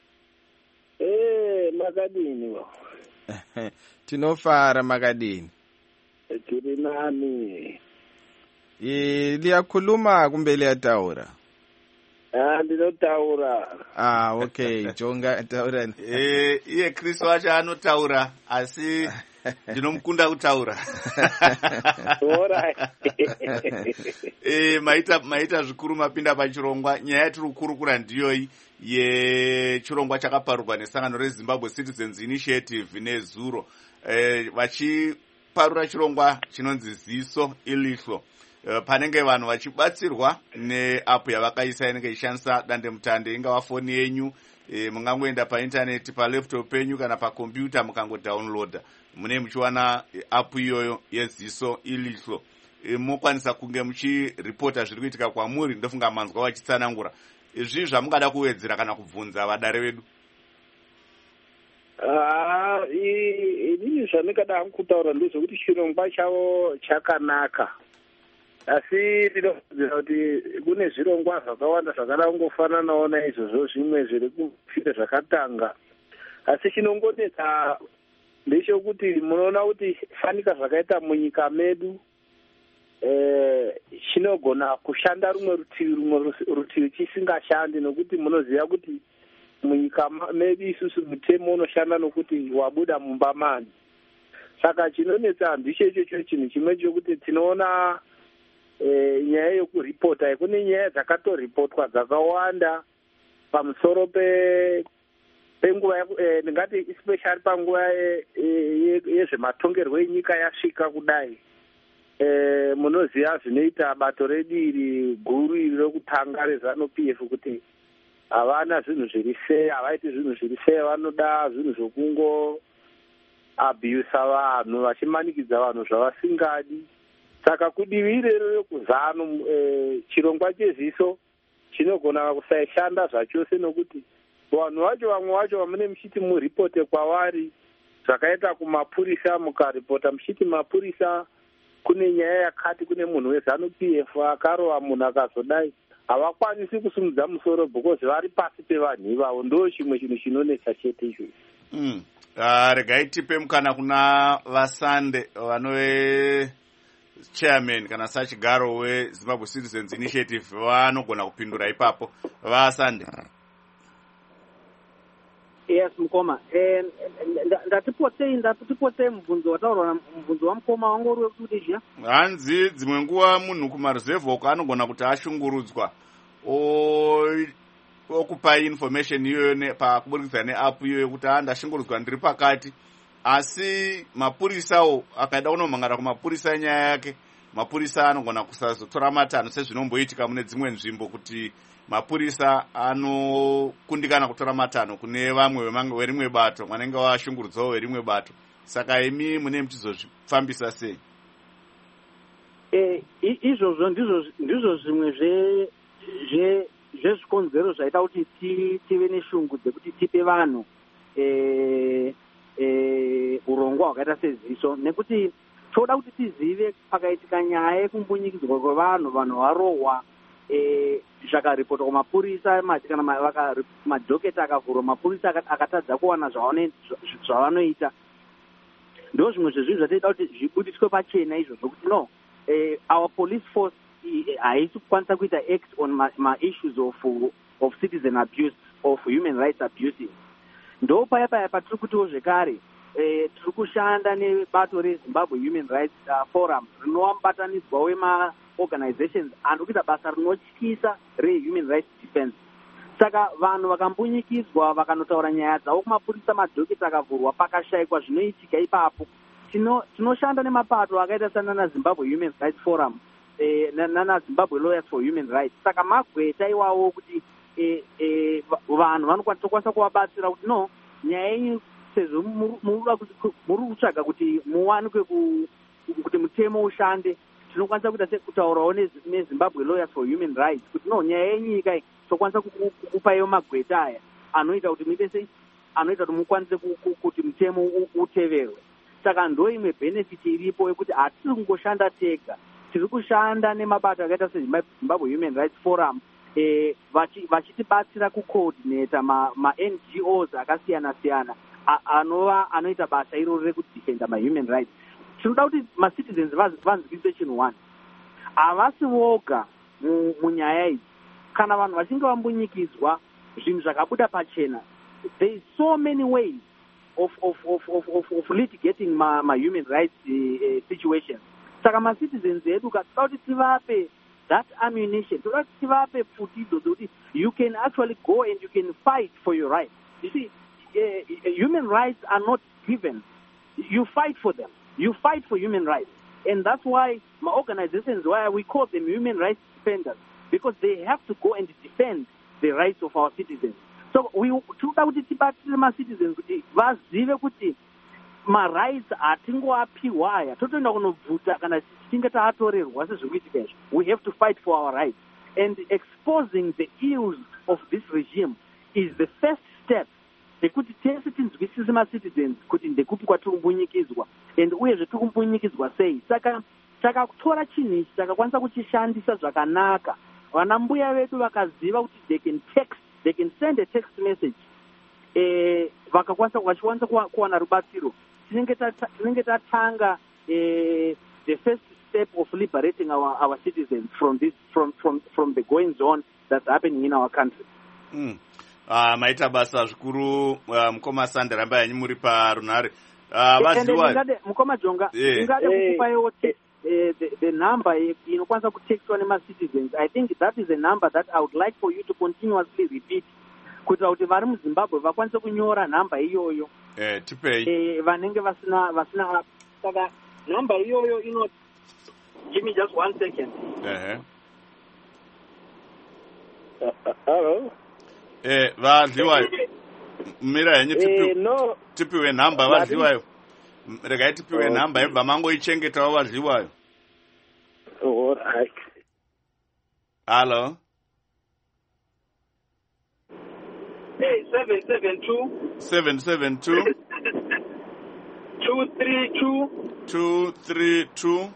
Makadini bo. Tinofara Makadini. Tiri nani? Liyakhuluma kumbe liyataura? Ndinotaura. Okay, Jonga taura. Iye Chris wacho anotaura asi ndinomukunda kutaura. Maita zvikuru mapinda pachirongwa. Nyaya yatiri kukurukura ndiyoyi yechirongwa chakaparurwa nesangano reZimbabwe Citizens Initiative nezuro. Vachiparura chirongwa chinonzi ziso ilihlo. Panenge vanhu vachibatsirwa neapp yavakaisa inenge ishandisa dandemutande, ingava foni yenyu, mungangoenda paintaneti palaptop penyu kana pakombiyuta mukangodownloada. Mune muchiwana app iyoyo yeziso ilihlo. Mokwanisa kunge muchiripota zviri kuitika kwamuri, ndofunga manzwa vachitsanangura. Izvi zvamungada kuwedzera kana kubvunza vadare vedu? Inini zvandingada kutaura ndezvekuti chirongwa chavo chakanaka, asi ndinoziva kuti kune zvirongwa zvakawanda zvakada kungofananawo naizvozvo zvimwe zviri kufira zvakatanga, asi chinongonetsa ndechekuti munoona kuti fanika zvakaita munyika medu chinogona kushanda rumwe rutivi chisingashandi, nokuti munoziva kuti munyika medu isusu mutemo unoshanda nokuti wabuda mumba mani. Saka chinonetsa ndicho ichocho chinhu chimwe chokuti tinoona nyaya yokuripota, kune nyaya dzakatoripotwa dzakawanda pamusoro penguva ndingati especially panguva yezvematongerwo enyika yasvika kudai. Munoziva zvinoita bato redu iri guru iri rokutanga reZANU-PF kuti havana zvinhu zviri sei, havaiti zvinhu zviri sei, vanoda zvinhu zvokungo abhiusa vanhu, vachimanikidza vanhu zvavasingadi. Saka kudivi irero rekuzano chirongwa cheziso chinogona kusaishanda zvachose, nokuti vanhu vacho vamwe vacho vamune muchiti muripote kwavari zvakaita kumapurisa, mukaripota muchiti mapurisa kune nyaya yakati, kune munhu weZANU-PF akarova munhu akazodai, havakwanisi kusimudza musoro because vari pasi pevanhu ivavo. Ndo chimwe chinhu chinonetsa chete icho. Regai tipe mukana kuna vasande vanove chairman kana sachigaro weZimbabwe Citizens Initiative vanogona kupindura ipapo. Vasande. Yes, Mukoma. Ndatipotei mubvunzo wataurwa, mubvunzo wamukoma wangu uri wekuti zviya? Hanzi dzimwe nguva munhu kumaruzevha uko anogona kuti ashungurudzwa okupai information iyoyo pakubudikidza neapp iyoyo kuti ndashungurudzwa ndiri pakati, asi mapurisawo akaida kunomhangara kumapurisa enyaya yake, mapurisa anogona kusazotora matanho sezvinomboitika mune dzimwe nzvimbo kuti mapurisa anokundikana kutora matanho kune vamwe verimwe bato vanenge vashungurudzawo verimwe bato. Saka imi mune muchizozvifambisa sei? Izvozvo ndizvo zvimwe zvezvikonzero zvaita kuti tive neshungu dzekuti tipe vanhu urongwa hwakaita seziso, nekuti toda kuti tizive pakaitika nyaya yekumbunyikidzwa kwevanhu, vanhu varohwa, zvakaripotwa kumapurisa, kana madhoketa akavhurwa, mapurisa akatadza kuwana zvavanoita. Ndo zvimwe zvezvinhu zvatoita kuti zvibudiswe pachena izvozvo kuti no, our police force haisi kukwanisa kuita act on ma-issues of citizen abuse, of human rights abuses. Ndo paya patiri kutiwo zvekare tiri kushanda nebato reZimbabwe Human Rights Forum rinowabatanidzwa wema-organizations anokuita basa rinotyisa re-human rights defense. Saka vanhu vakambunyikidzwa vakanotaura nyaya dzavo kumapurisa, madhokita akavhurwa, pakashayikwa zvinoitika ipapo, tinoshanda nemapato akaita sana Zimbabwe Human Rights Forum nana Zimbabwe Lawyers for Human Rights. Saka magweta iwawo kuti vanhu vanokwanisa kuvabatsira kuti no, nyaya yenyu sezvo muri kutsvaga kuti muwanikwe kuti mutemo ushande, tinokwanisa kuita kutaurawo neZimbabwe Lawyers for Human Rights kuti no, nyaya yenyu ikai tokwanisa kukupaiwo magweta aya anoita kuti muite anoita kuti mukwanise kuti mutemo uteverwe. Saka ndo imwe benefit iripo yekuti hatiri kungoshanda tega, tiri kushanda nemabato akaita seZimbabwe Human Rights Forum vachitibatsira kucoordinata ma-NGOs akasiyana-siyana anoita basa iroro rekudefenda ma-human rights. Tinoda kuti ma-citizens vanzwisise chinhu one, havasi voga munyaya idzi. Kana vanhu vachinge vambunyikidzwa, zvinhu zvakabuda pachena, there is so many ways of litigating ma-human rights situations. Saka ma-citizens edu toda kuti tivape that ammunition, toda kuti tivape pfutidzo dzokuti you can actually go and you can fight for your rights. You see, human rights are not given. You fight for them. You fight for human rights. And that's why my organizations, why we call them human rights defenders, because they have to go and defend the rights of our citizens. So toda kuti tibatsire ma-citizens kuti vazive kuti ma-rights atingoapiwa aya totoenda kunobvuta kana tichinge taatorerwa sezvikuitika izvo. We have to fight for our rights. And exposing the ills of this regime is the first step ekuti tese tinzwisise ma-citizens kuti ndekupi kwatiri kumbunyikidzwa and uyezve tiri kumbunyikidzwa sei. Saka takatora chinhu ichi takakwanisa kuchishandisa zvakanaka. Vana mbuya vedu vakaziva kuti they can send a text message vachikwanisa kuwana rubatsiro. Tinenge tatanga the first step of liberating our citizens from the goings on that's happening in our country. Maita basa zvikuru mukoma Sande ramba yanyu muri parunare. Vaziwa mukoma Jonga ingade kukupayo the number inokwanisa kutextwa nema-citizens. I think that is a number that I would like for you to continuously repeat kuitira kuti vari muZimbabwe vakwanise kunyora nhamba iyoyo tipei vanenge vasina. Saka nhamba iyoyo ino, give me just 1 second. Hello. Vadliwayo mira yenyu tipiwe nhamba vadliwayo. Regai tipiwe nhamba yebva mangoichengetawo vadliwayo. All right. Hello. 772 772 232 232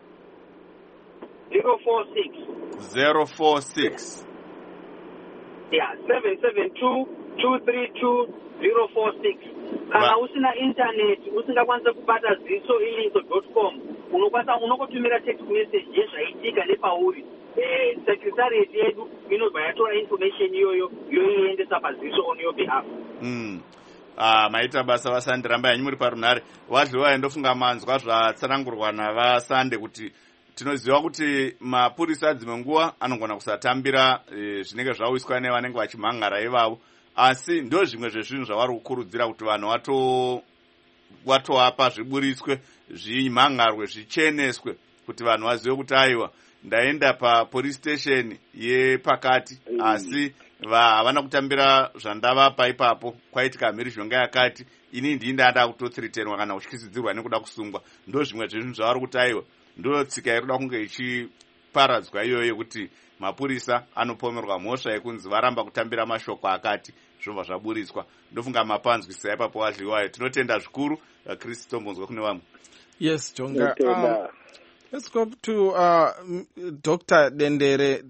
046. Yeah, 772 232 046. Kana usina internet, usingakwanisa kubata ziso.com, unokotumira text message yezvaitika nepauri. Secretariat yedu inobva yatora information iyoyo yoiendesa paziso on your behalf. Maita basa vaSande ramba yanyu muri parunare. Vadliwayo ndofunga manzwa zvatsanangurwa navaSande kuti tinoziva kuti mapurisa dzimwe nguva anogona kusatambira zvinenge zvawiswa nevanenge vachimhangara ivavo, asi ndo zvimwe zvezvinhu zvavari kukurudzira kuti vanhu watovapa zviburiswe, zvimhangarwe, zvicheneswe, kuti vanhu vazive kuti aiwa ndaenda papolice station yepakati, asi havana kutambira zvandavapa ipapo, kwaitika mhirizhonga yakati, ini ndii ndada kutothreatenwa kana kutyisidzirwa nekuda kusungwa. Ndo zvimwe zvinhu zvavari kuti aiwa ndo tsika irikuda kunge ichiparadzwa iyoyo yekuti mapurisa anopomerwa mhosva yekunzi varamba kutambira mashoko akati zvobva zvaburiswa. Ndofunga mapanzwisisa ipapo wadliwayo. Tinotenda zvikuru. Chris tombonzwa kune vamwe. Yes, Jonga. Let's go to Dr. Dendere.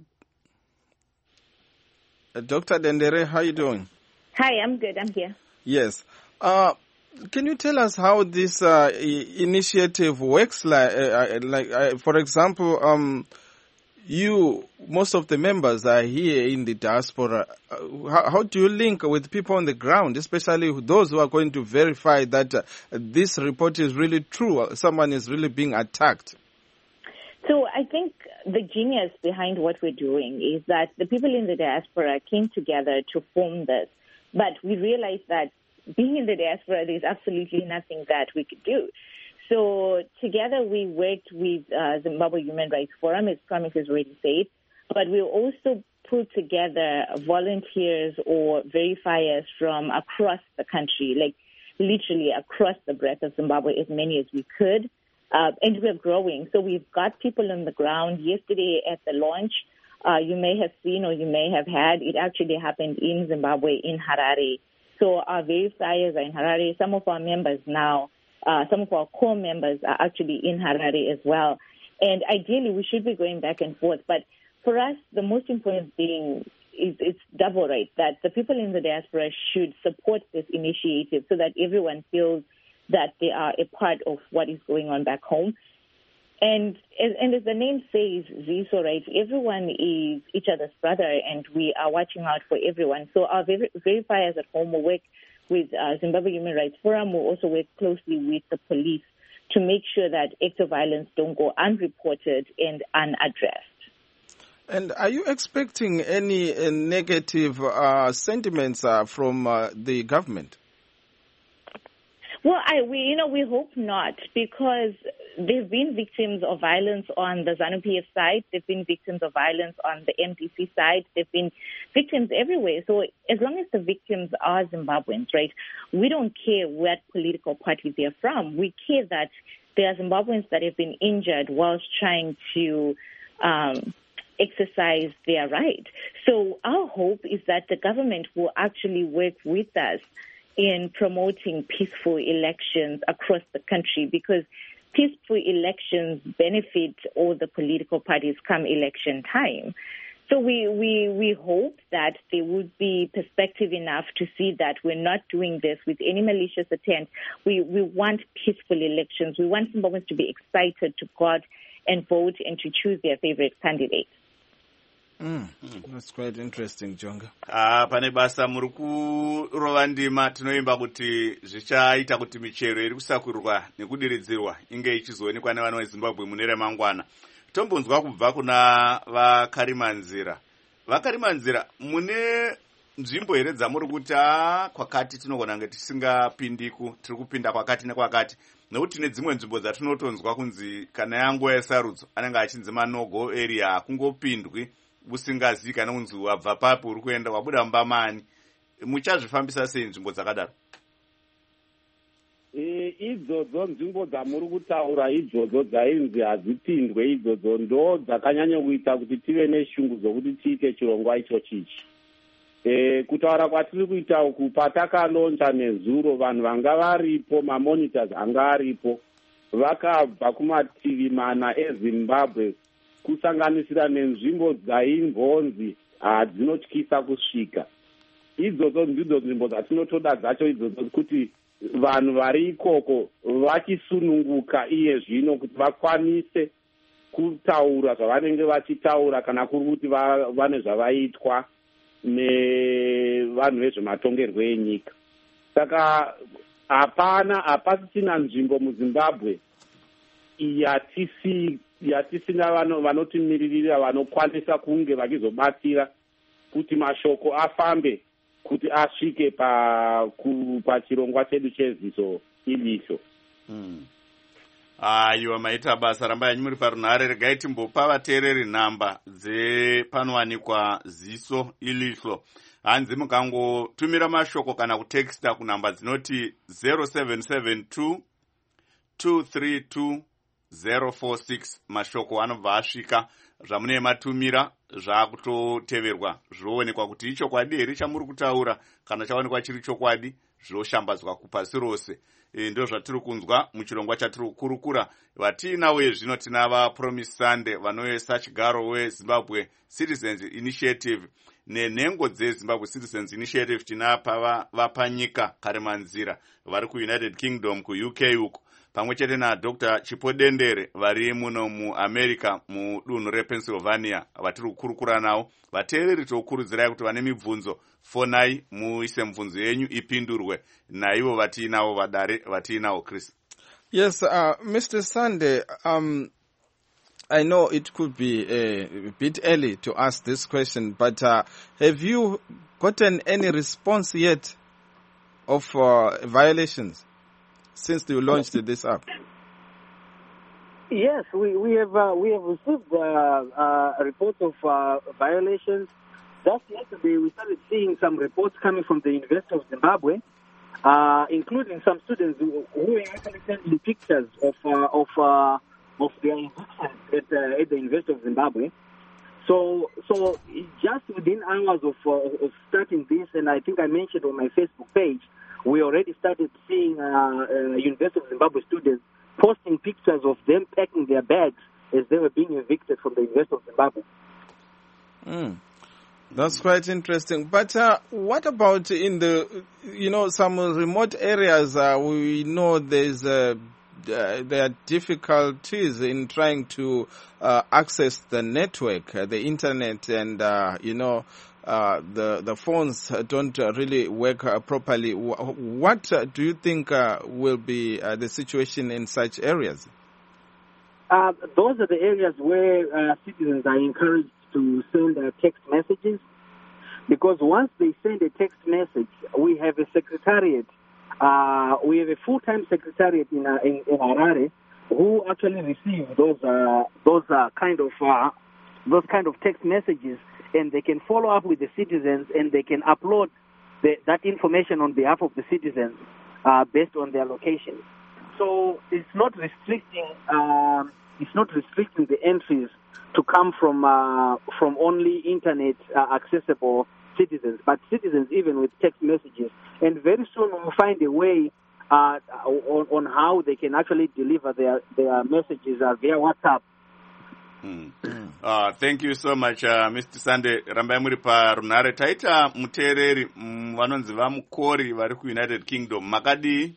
Dr. Dendere, how are you doing? Hi, I'm good. I'm here. Yes. Can you tell us how this initiative works? For example, most of the members are here in the diaspora. How do you link with people on the ground, especially those who are going to verify that this report is really true, someone is really being attacked? So I think the genius behind what we're doing is that the people in the diaspora came together to form this, but we realized that being in the diaspora, there's absolutely nothing that we could do. So together we worked with Zimbabwe Human Rights Forum, as Promise has already said, but we also put together volunteers or verifiers from across the country, like literally across the breadth of Zimbabwe, as many as we could. And we're growing. So we've got people on the ground. Yesterday at the launch, you may have seen or you may have had, it actually happened in Zimbabwe, in Harare. So our verifiers are in Harare. Some of our members now, some of our core members are actually in Harare as well. And ideally, we should be going back and forth. But for us, the most important thing is it's double, right? That the people in the diaspora should support this initiative so that everyone feels that they are a part of what is going on back home. And as the name says, Ziso, right, everyone is each other's brother, and we are watching out for everyone. So our verifiers at home will work with Zimbabwe Human Rights Forum. Will also work closely with the police to make sure that acts of violence don't go unreported and unaddressed. And are you expecting any negative sentiments from the government? Well, we hope not, because they've been victims of violence on the ZANU-PF side. They've been victims of violence on the MDC side. They've been victims everywhere. So as long as the victims are Zimbabweans, right, we don't care what political party they're from. We care that there are Zimbabweans that have been injured whilst trying to exercise their right. So our hope is that the government will actually work with us in promoting peaceful elections across the country, because peaceful elections benefit all the political parties come election time. So we hope that there would be perspective enough to see that we're not doing this with any malicious intent. We want peaceful elections. We want Zimbabweans to be excited to go out and vote and to choose their favorite candidate. That's quite interesting, Jonga. Pane basa muri kurova ndima tinoimba kuti zvichaita kuti michero iri kusakurirwa nekudiridzirwa inge ichizoonekwa nevana veZimbabwe mune remangwana. Tombonzwa kubva kuna vakarimanzira. Vakarimanzira, mune nzvimbo here dzamuri kuti kwakati tinogona kunge tisingapindiku, tiri kupinda kwakati nekwakati, nekuti tine dzimwe nzvimbo dzatinotonzwa kunzi kana yanguva yesarudzo anenge achinzi manogo area hakungopindwi usingazivi kana kunzi wabva papi uri kuenda wabuda mubamani. Muchazvifambisa sei nzvimbo dzakadaro? Idzodzo nzvimbo dzamuri kutaura idzodzo dzainzi hadzipindwe, idzodzo ndo dzakanyanya kuita kuti tive neshungu dzokuti tiite chirongwa ichochichi. Kutaura kwatiri kuita uku patakalonja nezuro, vanhu vanga varipo, mamonitors anga aripo, vakabva kumativi mana eZimbabwe, kusanganisira nenzvimbo dzaimbonzi hadzinotyisa kusvika. Idzodzo ndidzo nzvimbo dzatinotoda dzacho idzodzo kuti vanhu vari ikoko vachisununguka iye zvino kuti vakwanise kutaura zvavanenge vachitaura, kana kuri kuti vane zvavaitwa nevanhu vezvematongerwo enyika. Saka hapasisina nzvimbo muZimbabwe yatisina vanotimiririra vanokwanisa kunge vachizobatsira kuti mashoko afambe kuti asvike pachirongwa chedu cheziso iliso. Aiwa, maita basa. Rambai hanyu muri parunhare. Regai timbopa vateereri nhamba dzepanowanikwa ziso ilislo. Hanzi mukangotumira mashoko kana kuteksta kunhamba dzinoti 0772 232 046. Mashoko anobva asvika. Zvamunee matumira zvakutoteverwa zvoonekwa kuti ichokwadi here chamuri kutaura. Kana chaonekwa chiri chokwadi zvoshambadzwa kupasi rose. Ndo zvatiri kunzwa muchirongwa chatiri kukurukura. Vatiinawo zvino tinava Promise Sunday vanoisa chigaro weZimbabwe Citizens Initiative nenhengo dzeZimbabwe Citizens Initiative tinapa vapanyika Karimanzira vari kuUnited Kingdom kuUK uko, pamwe chete naDr. Chipodendere vari muno muAmerica mudunhu rePennsylvania vatiri kukurukura nawo. Vateereri tokurudzirai kuti vane mibvunzo fonai muise mibvunzo yenyu ipindurwe naivo vatiinawo vadare vatiinawo. Chris. Yes, Mr. Sunday, I know it could be a bit early to ask this question, but have you gotten any response yet of violations since you launched this app? Yes, we have received reports of violations. Just yesterday, we started seeing some reports coming from the University of Zimbabwe, including some students who were actually sending pictures of their evictions at the University of Zimbabwe. So just within hours of starting this, and I think I mentioned on my Facebook page, we already started seeing University of Zimbabwe students posting pictures of them packing their bags as they were being evicted from the University of Zimbabwe. That's quite interesting. But what about in the, some remote areas? We know there are difficulties in trying to access the network, the internet, and the phones don't really work properly. What do you think will be the situation in such areas? Those are the areas where citizens are encouraged to send text messages, because once they send a text message, we have a secretariat. We have a full-time secretariat in Harare who actually receive those kind of text messages, and they can follow up with the citizens, and they can upload that information on behalf of the citizens based on their location. So it's not restricting the entries to come from only internet accessible citizens, but citizens even with text messages. And very soon we'll find a way on how they can actually deliver their messages via WhatsApp. Thank you so much, Mr. Sunday. Rambai muri parunhare. Taita muteereri vanonzi vamukori vari kuUnited Kingdom. Makadi?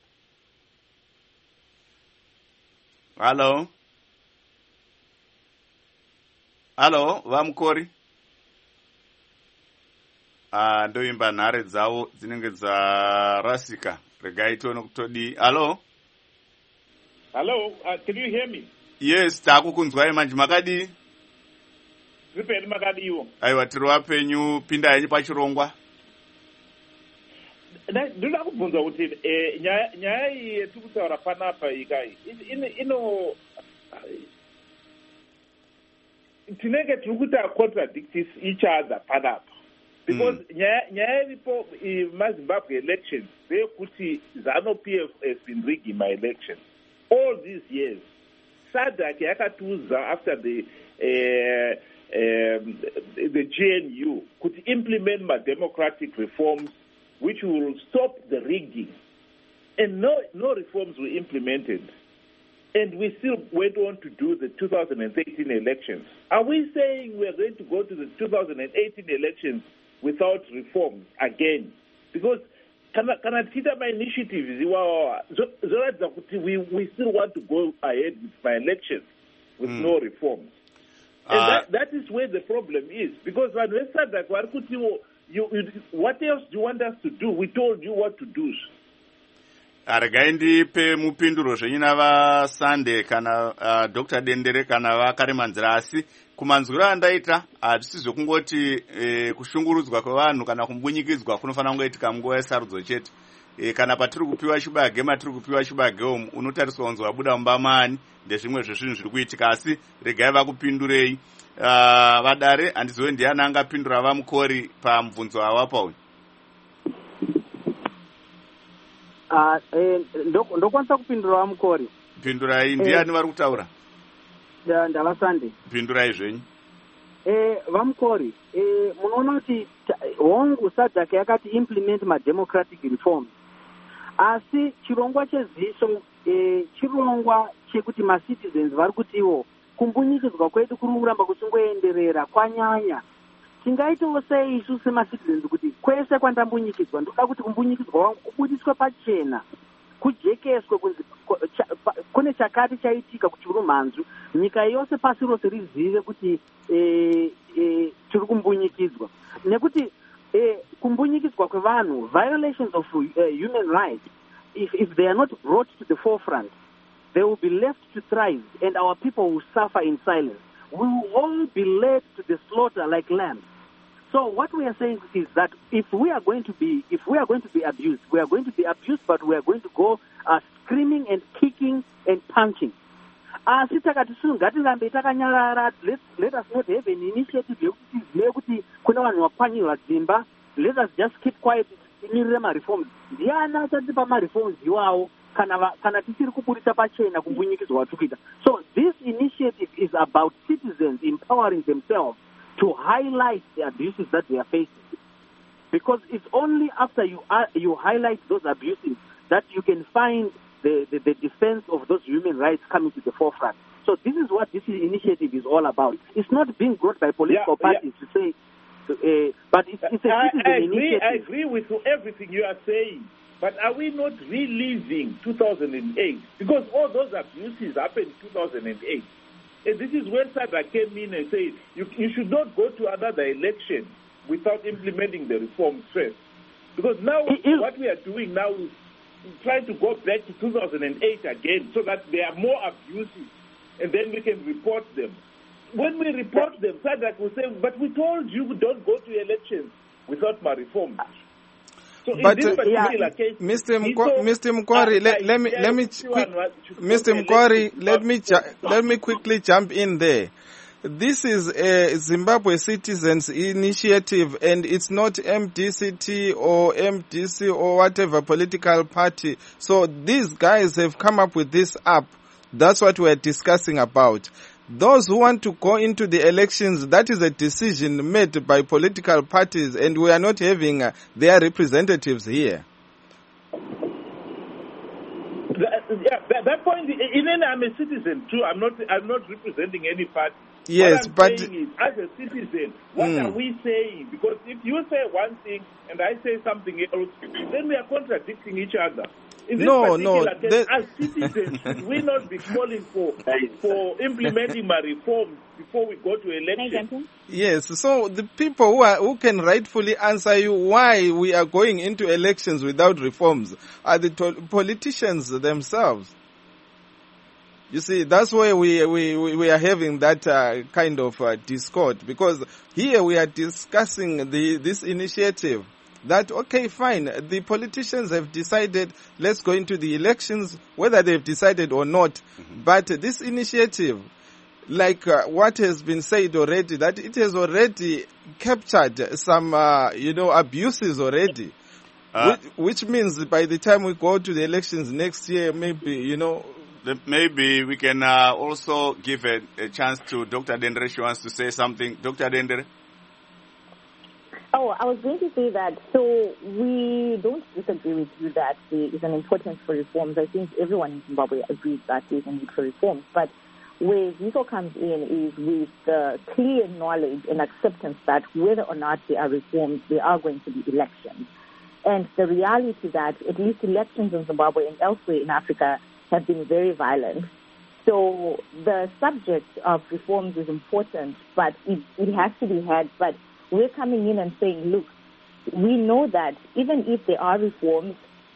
Hello? Hello, vamukori? Ndoimba nhare dzavo dzinenge dzarasika. Regai tione kutodi. Hello? Hello, can you hear me? Yes, takukunzwai manje. Makadi? Zvipeni makadi iwo? Aiwa, tiri wapenyu, pinda henyu pachirongwa. Ndoda kubvunza kuti nyaya iyi yetiri kutaura panapa ikai tinenge tiri kuita contradict each other panapa, because nyaya iripo maZimbabwe elections ndeyekuti ZANU-PF has been rigging my elections all these years. SADC yakatiudza after the GNU kuti implement my democratic reforms which will stop the rigging, and no reforms were implemented, and we still went on to do the 2013 elections. Are we saying we are going to go to the 2018 elections without reforms again? Because kana tita my initiatives zoratidza kuti we still want to go ahead with my elections with no reforms. And that is where the problem is, because when we said that what else do you want us to do? We told you what to do. Regai ndipe mupinduro zvenyu navaSunday kana Dr. Dendere kana vakaremanzira, asi kumanzwiro andaita hatisi zvekungoti kushungurudzwa kwevanhu kana kumbunyikidzwa kunofanira kungoitika munguva yesarudzo chete. Kana patiri kupiwa chibage matiri kupiwa chibage omu unotariswa kunzi wabuda mumba mani ndezvimwe zvezvinhu zviri kuitika, asi regai vakupindurei. Vadare handiziwe ndiani angapindura vaMukori pamubvunzo awapa uyu. Ndokwanisa kupindura vaMukori. Pindurai, ndiani vari kutaura? NdavaSunday. Pindurai zvenyu. VaMukori, munoona kuti hongu SADC yakati implement democratic reforms, asi chirongwa cheziso chirongwa chekuti citizens vari kutiwo kumbunyikidzwa kwedu kuri kuramba kuchingoenderera kwanyanya. Tingaitawo sei isu citizens kuti kwese kwandambunyikidzwa ndoda kuti kumbunyikidzwa wangu kubudiswe pachena, kujekeswe kunzi kune chakati chaitika kuchirumhanzu, nyika yose pasi rose rizive kuti tiri kumbunyikidzwa. Nekuti kumbunyikidzwa kwevanhu, violations of human rights, if they are not brought to the forefront, they will be left to thrive and our people will suffer in silence. We will all be led to the slaughter like lambs. So what we are saying is that if we are going to be abused, we are going to be abused, but we are going to go screaming and kicking and punching. Let us not have an initiative. Let us just keep quiet. Reforms. So this initiative is about citizens empowering themselves to highlight the abuses that they are facing. Because it's only after you highlight those abuses that you can find the defense of those human rights coming to the forefront. So this is what this initiative is all about. It's not being brought by political parties to say, but it's a citizen initiative. I agree with everything you are saying. But are we not reliving 2008? Because all those abuses happened in 2008. And this is when SADC came in and said, you should not go to another election without implementing the reforms first. Because now what we are doing now is trying to go back to 2008 again so that there are more abuses and then we can report them. When we report them, SADC will say, but we told you don't go to elections without my reforms. So but case, Mr. Mukori, let me quickly jump in there. This is a Zimbabwe Citizens Initiative, and it's not MDCT or MDC or whatever political party. So these guys have come up with this app. That's what we're discussing about. Those who want to go into the elections, that is a decision made by political parties, and we are not having their representatives here. That point, even I'm a citizen too. I'm not representing any party. Yes, what I'm saying is, as a citizen, what are we saying? Because if you say one thing and I say something else, then we are contradicting each other. In this case, as citizens, should we not be calling for implementing my reforms before we go to elections? Yes, so the people who can rightfully answer you why we are going into elections without reforms are the politicians themselves. You see, that's why we are having that kind of discord, because here we are discussing this initiative. That, okay, fine, the politicians have decided, let's go into the elections, whether they've decided or not. Mm-hmm. But this initiative, like what has been said already, that it has already captured some, abuses already. Which means by the time we go to the elections next year, maybe, Maybe we can also give a chance to Dr. Dendere. She wants to say something. Dr. Dendere? Oh, I was going to say that, so we don't disagree with you that there is an importance for reforms. I think everyone in Zimbabwe agrees that there is a need for reforms. But where ZISO comes in is with the clear knowledge and acceptance that whether or not there are reforms, there are going to be elections. And the reality that at least elections in Zimbabwe and elsewhere in Africa have been very violent. So the subject of reforms is important, but it has to be had. But we're coming in and saying, look, we know that even if there are reforms,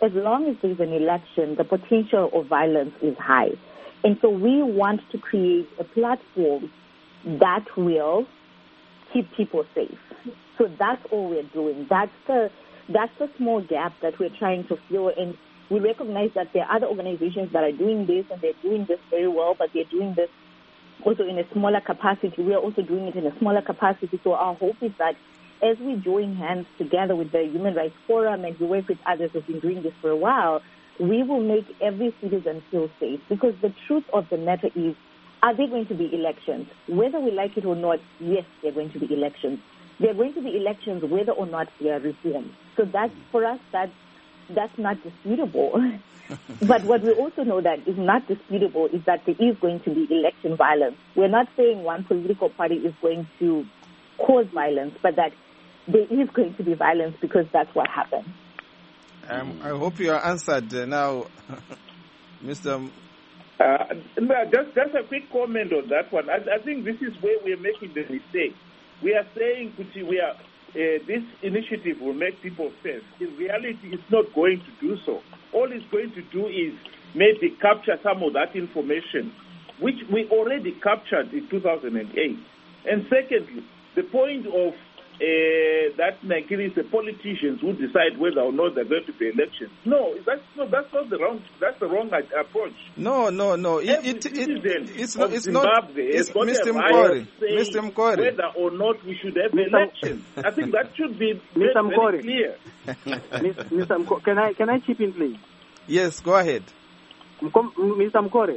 as long as there's an election, the potential of violence is high. And so we want to create a platform that will keep people safe. So that's all we're doing. That's the small gap that we're trying to fill. And we recognize that there are other organizations that are doing this, and they're doing this very well, but they're doing this also in a smaller capacity. We are also doing it in a smaller capacity. So our hope is that as we join hands together with the Human Rights Forum and we work with others who've been doing this for a while, we will make every citizen feel safe. Because the truth of the matter is, are there going to be elections? Whether we like it or not, yes, there are going to be elections. There are going to be elections whether or not they are reformed. So that's, for us, that's not disputable. But what we also know that is not disputable is that there is going to be election violence. We're not saying one political party is going to cause violence, but that there is going to be violence because that's what happened. I hope you are answered now, Mr. Just a quick comment on that one. I think this is where we are making the mistake. We are saying this initiative will make people safe. In reality, it's not going to do so. All it's going to do is maybe capture some of that information, which we already captured in 2008. And secondly, the point of that Nigeria is the politicians who decide whether or not they're going to be elections. No, that's the wrong approach. No. It's not. Mr. Mkori. Whether or not we should have elections. I think that should be very clear. Mr. Mkori, can I chip in, please? Yes, go ahead. Mr. Mkori,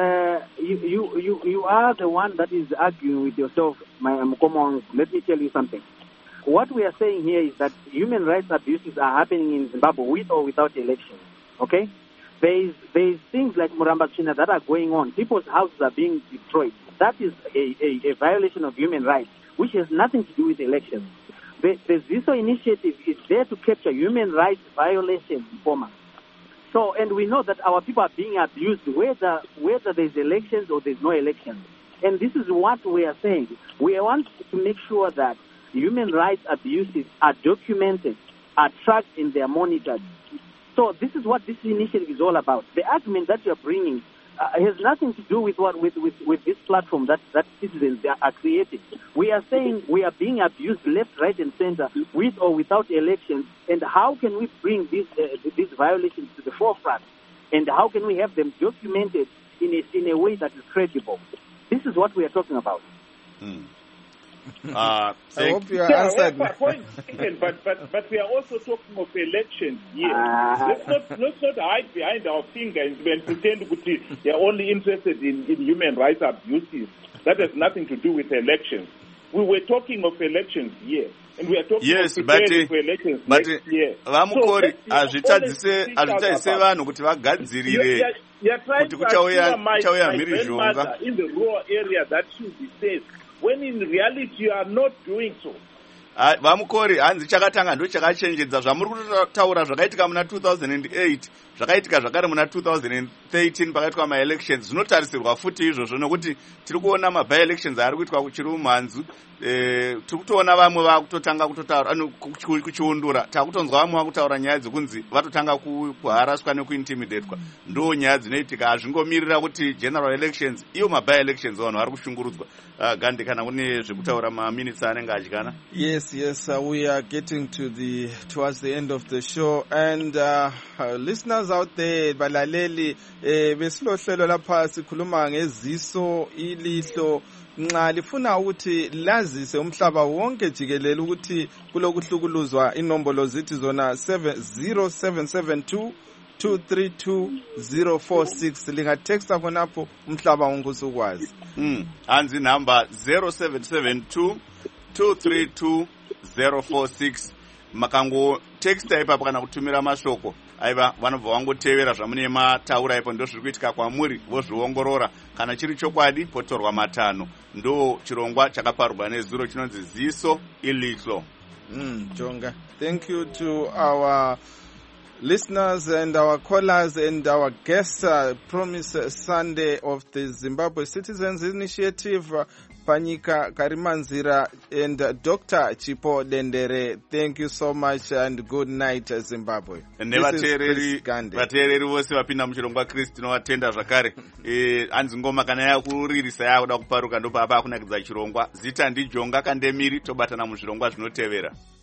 you are the one that is arguing with yourself, Mkomong. Let me tell you something. What we are saying here is that human rights abuses are happening in Zimbabwe with or without elections. Okay? There is things like Murambachina that are going on. People's houses are being destroyed. That is a violation of human rights, which has nothing to do with elections. The ZISO initiative is there to capture human rights violations informers. So, and we know that our people are being abused whether there's elections or there's no elections. And this is what we are saying. We want to make sure that human rights abuses are documented, are tracked, and they are monitored. So this is what this initiative is all about. The argument that you're bringing has nothing to do with with this platform that citizens are creating. We are saying we are being abused left, right, and center with or without elections. And how can we bring these violations to the forefront? And how can we have them documented in a way that is credible? This is what we are talking about. I hope you are answered. But we are also talking of elections here. Let's not hide behind our fingers and pretend that they are only interested in human rights abuses. That has nothing to do with elections. We were talking of elections here. And we are talking of preparing for elections next year. Vamukori, hazvitadzise vanhu kuti vagadzirire kuti kuchauya mhirizhonga in the rural area that should be safe. When in reality you are not doing so. Vamukori, hanzi chakatanga ndo chakachenjedza zvamuri kutaura zvakaitika muna 2008 zvakaitika zvakare muna 2013 pakaitwa ma-elections zvinotarisirwa futi izvozvo nokuti tiri kuona ma-by-elections ari kuitwa kuchiri mumhanzu. Tiri kutoona vamwe vakutotanga kuchiundura. Takutonzwa vamwe vakutaura nyaya dzekunzi vatotanga kuharaswa nekuintimidatwa. Ndo nyaya dzinoitika. Hazvingomirira kuti general elections iyo ma-by-elections vanhu vari kushungurudzwa. Gandhi, kana kune zvekutaura maminitsi anenge adyana? Yes, we are getting towards the end of the show, and listeners out there, balaleli, besilohlelo lapha sikhuluma ngeziso ilihlo nxa lifuna ukuthi lazise umhlaba wonke jikelele ukuthi kulokuhlukuluzwa inombolo zithi zona 0772 232-046 lingatexta khonapho umhlaba wonke usukwazi. Hanzi number 0772-232-046 makango texta ipapo kana kutumira mashoko aiva vanobva vangotevera zvamune mataura ipo ndo zviri kuitika kwamuri vozviongorora kana chiri chokwadi potorwa matano. Ndo chirongwa chakaparurwa nezuro chinonzi ziso ilihlo. Jonga, thank you to our listeners and our callers and our guests. Promise Sunday of the Zimbabwe Citizens Initiative, Panyika Karimanzira and Dr. Chipo Dendere. Thank you so much and good night, Zimbabwe. Vateereri vose vapinda muchirongwa Kristu tinovatenda zvakare. Hanzi ngoma kana yakuririsa yakuda kuparuka ndopa apa kunakidza chirongwa. Zita ndiJonga Kandemiri, tobatana muzvirongwa zvinotevera.